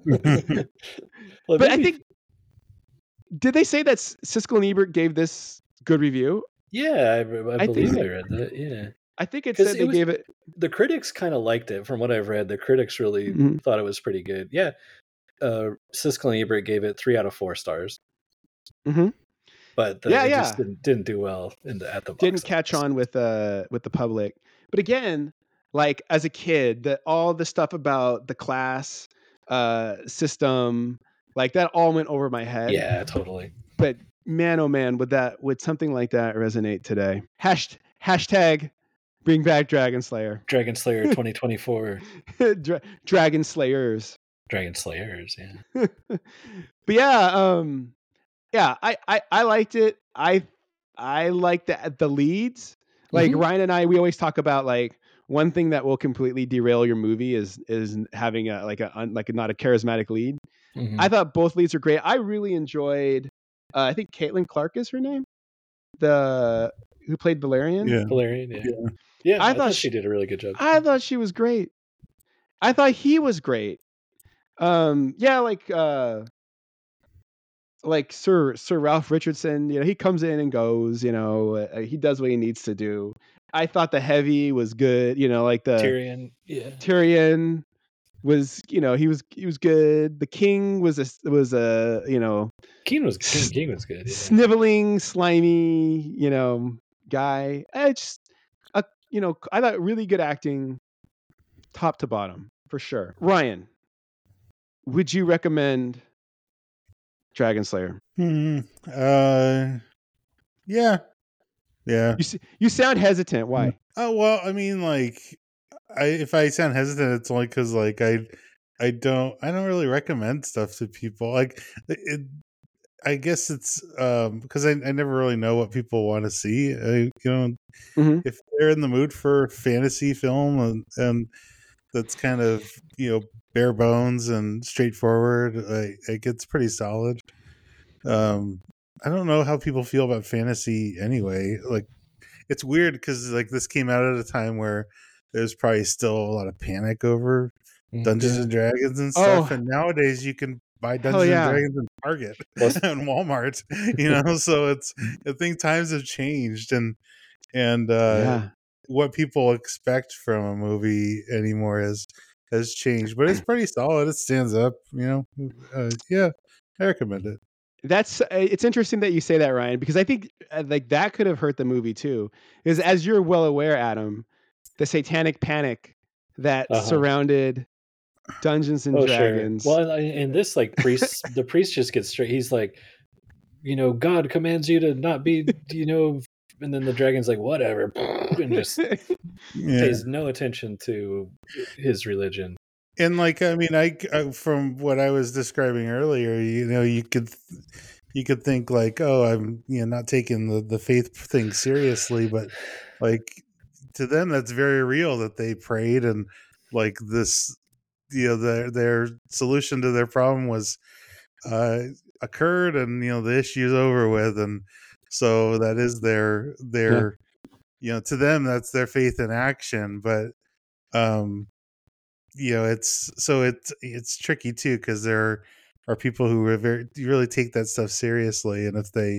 Well, But I maybe- think, did they say that S- Siskel and Ebert gave this good review? yeah, I, I I believe think- I read that. Yeah, I think it 'Cause said it they was- gave it. the critics kind of liked it from what I've read. The critics really Mhm. thought it was pretty good. Yeah, uh, Siskel and Ebert gave it three out of four stars. Mhm. But the, Yeah, it yeah. just didn't, didn't do well in the at the box Didn't catch office. on with uh with the public. But again, like as a kid, that all the stuff about the class uh system, like that all went over my head. Yeah, totally. But man, oh man, would that would something like that resonate today? Hash, hashtag bring back Dragon Slayer. Dragon Slayer twenty twenty-four. Dra- Dragon Slayers. Dragon Slayers, yeah. But yeah, um yeah, I, I I liked it. I I liked the the leads. Like Mhm. Ryan and I, we always talk about like one thing that will completely derail your movie is is having a like a un, like a, not a charismatic lead. Mhm. I thought both leads are great. I really enjoyed. Uh, I think Caitlin Clark is her name, the who played Valerian. Yeah. Valerian, yeah. Yeah. Yeah, I I, thought thought she- she did a really good job. I thought she was great. I thought he was great. Um, yeah, like uh, like Sir Sir Ralph Richardson. You know, he comes in and goes. You know, uh, he does what he needs to do. I thought the heavy was good. You know, like the Tyrion, yeah. Tyrion was. You know, he was he was good. The king was a was a you know King was King, King was good. Yeah. sniveling, slimy. You know, guy. I just, uh, you know, I thought really good acting, top to bottom for sure. Ryan, would you recommend Dragon Slayer? Hmm. Uh. Yeah. Yeah. You s- you sound hesitant. Why? Oh well, I mean, like, I if I sound hesitant, it's only because like I, I don't, I don't really recommend stuff to people. Like, it, I guess it's um because I, I never really know what people want to see. I, you know, Mhm. if they're in the mood for fantasy film and and that's kind of you know bare bones and straightforward, like, like it's pretty solid. Um, I don't know how people feel about fantasy anyway. Like, it's weird because like this came out at a time where there's probably still a lot of panic over Mhm. Dungeons Yeah. and Dragons and stuff, Oh. and nowadays you can buy Hell Dungeons yeah. and Dragons in Target Well, and Walmart. You know, so it's I think times have changed, and and uh, Yeah. what people expect from a movie anymore has has changed, but it's pretty solid. It stands up. You know, uh, yeah, I recommend it. That's uh, it's interesting that you say that, Ryan, because I think uh, like that could have hurt the movie too. Because as you're well aware, Adam, the satanic panic that Uh-huh. surrounded Dungeons and Oh, Dragons. sure. Well, and- and this like priest, the priest just gets straight. He's like, you know, God commands you to not be, you know, and then the dragon's like, whatever, and just Yeah. pays no attention to his religion. And like I mean, I uh, from what I was describing earlier, you know, you could you could think like, oh, I'm you know not taking the the faith thing seriously, but like to them, that's very real that they prayed and like this, you know, their their solution to their problem was uh, occurred, and you know the issue's over with, and so that is their their you know to them that's their faith in action, but um you know it's so it's it's tricky too because there are people who are very really take that stuff seriously, and if they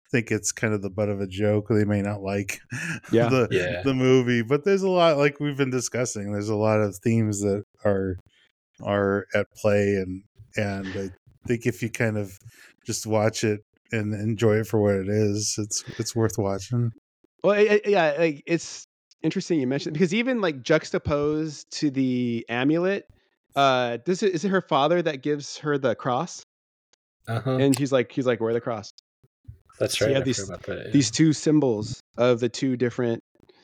think it's kind of the butt of a joke. They may not like Yeah. the Yeah. the movie, but there's a lot, like we've been discussing. There's a lot of themes that are are at play, and and I think if you kind of just watch it and enjoy it for what it is, it's it's worth watching. Well, it, it- yeah, like it's interesting you mentioned because even like juxtaposed to the amulet, uh, this is, is it her father that gives her the cross, Uh-huh. and he's like he's like wear the cross. That's So right. you have I these forgot about that. Yeah. these two symbols of the two different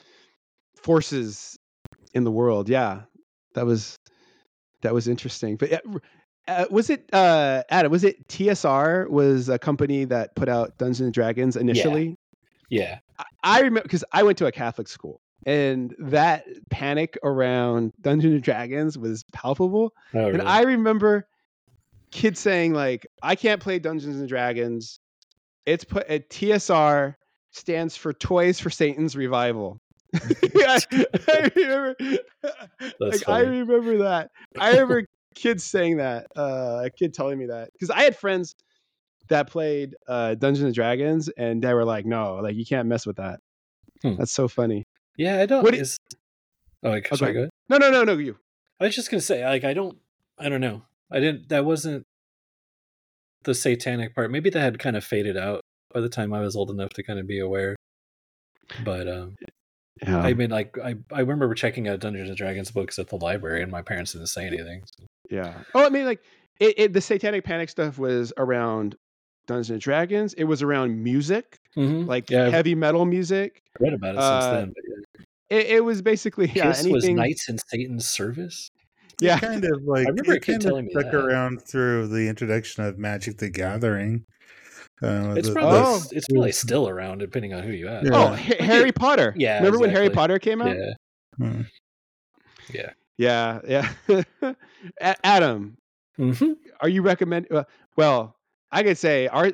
forces in the world. Yeah, that was that was interesting. But yeah, uh, was it uh, Adam? Was it T S R? Was a company that put out Dungeons and Dragons initially? Yeah. I, I remember because I went to a Catholic school, and that panic around Dungeons and Dragons was palpable. Oh, And really? I remember kids saying like, "I can't play Dungeons and Dragons. It's put at T S R stands for Toys for Satan's Revival." I, I remember, That's like, I funny. remember that. I remember kids saying that. Uh, a kid telling me that because I had friends that played uh, Dungeons and Dragons, and they were like, "No, like you can't mess with that." Hmm. That's so funny. Yeah, I don't. What do- Is oh, like, Oh, go sorry, ahead. go ahead. No, no, no, no. You. I was just gonna say, like, I don't, I don't know. I didn't. That wasn't the satanic part. Maybe that had kind of faded out by the time I was old enough to kind of be aware. But um, Yeah. I mean, like, I I remember checking out Dungeons and Dragons books at the library, and my parents didn't say anything. So. Yeah. Oh, I mean, like it, it. The Satanic Panic stuff was around Dungeons and Dragons. It was around music, Mm-hmm. like Yeah, I've heavy metal music. read about it Uh, since then. But yeah. It, it was basically yeah. Kiss was Anything. Knights in Satan's Service. Yeah. It kind of like I remember a it kid kind of telling me stuck that. around through the introduction of Magic the Gathering. Uh, It's the- probably Oh. it's probably still around, depending on who you ask. Yeah. Oh, Ha- Harry Potter. Yeah, Remember when Harry exactly. Potter came out? Yeah, Hmm. yeah. Yeah. Yeah. A- Adam, Mm-hmm. are you recommend? Uh, well, I could say are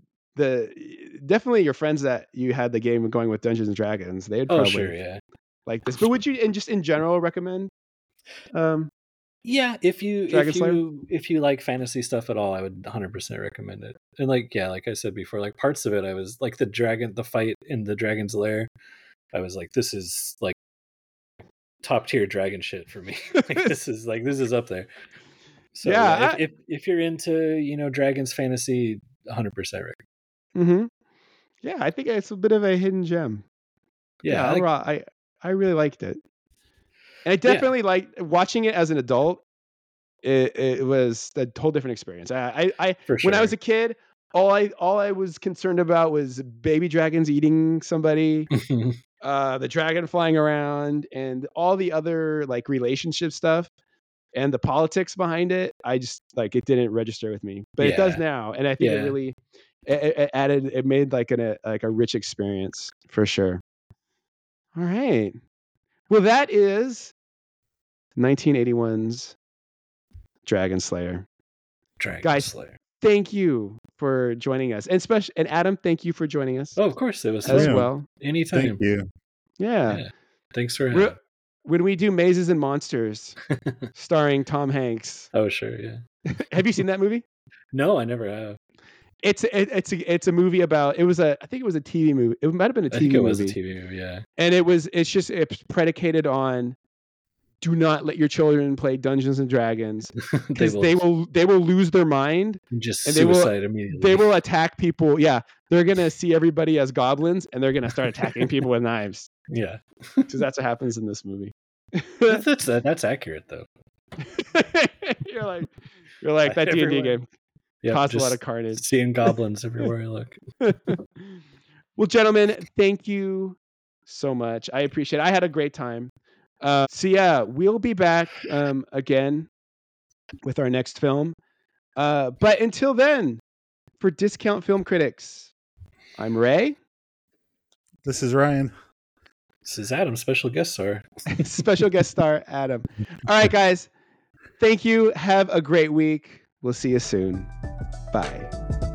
the definitely your friends that you had the game going with Dungeons and Dragons. They'd Oh, probably sure, yeah. like this. But would you, and just in general, recommend? Um, Yeah, if you Dragon if Slayer? you if you like fantasy stuff at all, I would one hundred percent recommend it. And like yeah, like I said before, like parts of it I was like the dragon the fight in the dragon's lair, I was like this is like top tier dragon shit for me. Like this is like this is up there. So Yeah, yeah, I- if, if if you're into, you know, dragons fantasy, one hundred percent recommend. mm-hmm. Yeah, I think it's a bit of a hidden gem. Yeah, Yeah, I like- overall, I I really liked it, and I definitely liked watching it as an adult. It, it was a whole different experience. I I, I for when I sure. was a kid, all I all I was concerned about was baby dragons eating somebody, uh, the dragon flying around, and all the other like relationship stuff and the politics behind it. I just like it didn't register with me, but it does Yeah. now, and I think it Yeah. really it, it- it added. It made like an, a like a rich experience for sure. All right, well that is nineteen eighty-one's Dragon Slayer. Dragon Guys, Slayer. Thank you for joining us, and special and Adam, thank you for joining us Oh, of course, it was as Yeah. well. anytime. Thank you. Yeah. Yeah. Thanks for We're- having. When we do Mazes and Monsters, starring Tom Hanks, Oh, sure, yeah. have you seen that movie? No, I never have. It's it, it's a, it's a movie about it was a I think it was a T V movie. It might have been a I T V think it was movie, a T V movie, yeah. and it was it's just it's predicated on do not let your children play Dungeons and Dragons they because will they will they will lose their mind. just and they will- suicide immediately. They will attack people. Yeah, they're gonna see everybody as goblins, and they're gonna start attacking people with knives. Yeah. Because that's what happens in this movie. That's that's, uh, that's accurate though. you're like, you're like that D and D Everywhere. game Yeah. caused a lot of carnage. Seeing goblins everywhere I look. Well, gentlemen, thank you so much. I appreciate it. I had a great time. Uh, so yeah, we'll be back um, again with our next film. Uh, but until then, for Discount Film Critics, I'm Ray. This is Ryan. This is Adam, special guest star. Special guest star Adam. All right, guys. Thank you. Have a great week. We'll see you soon. Bye.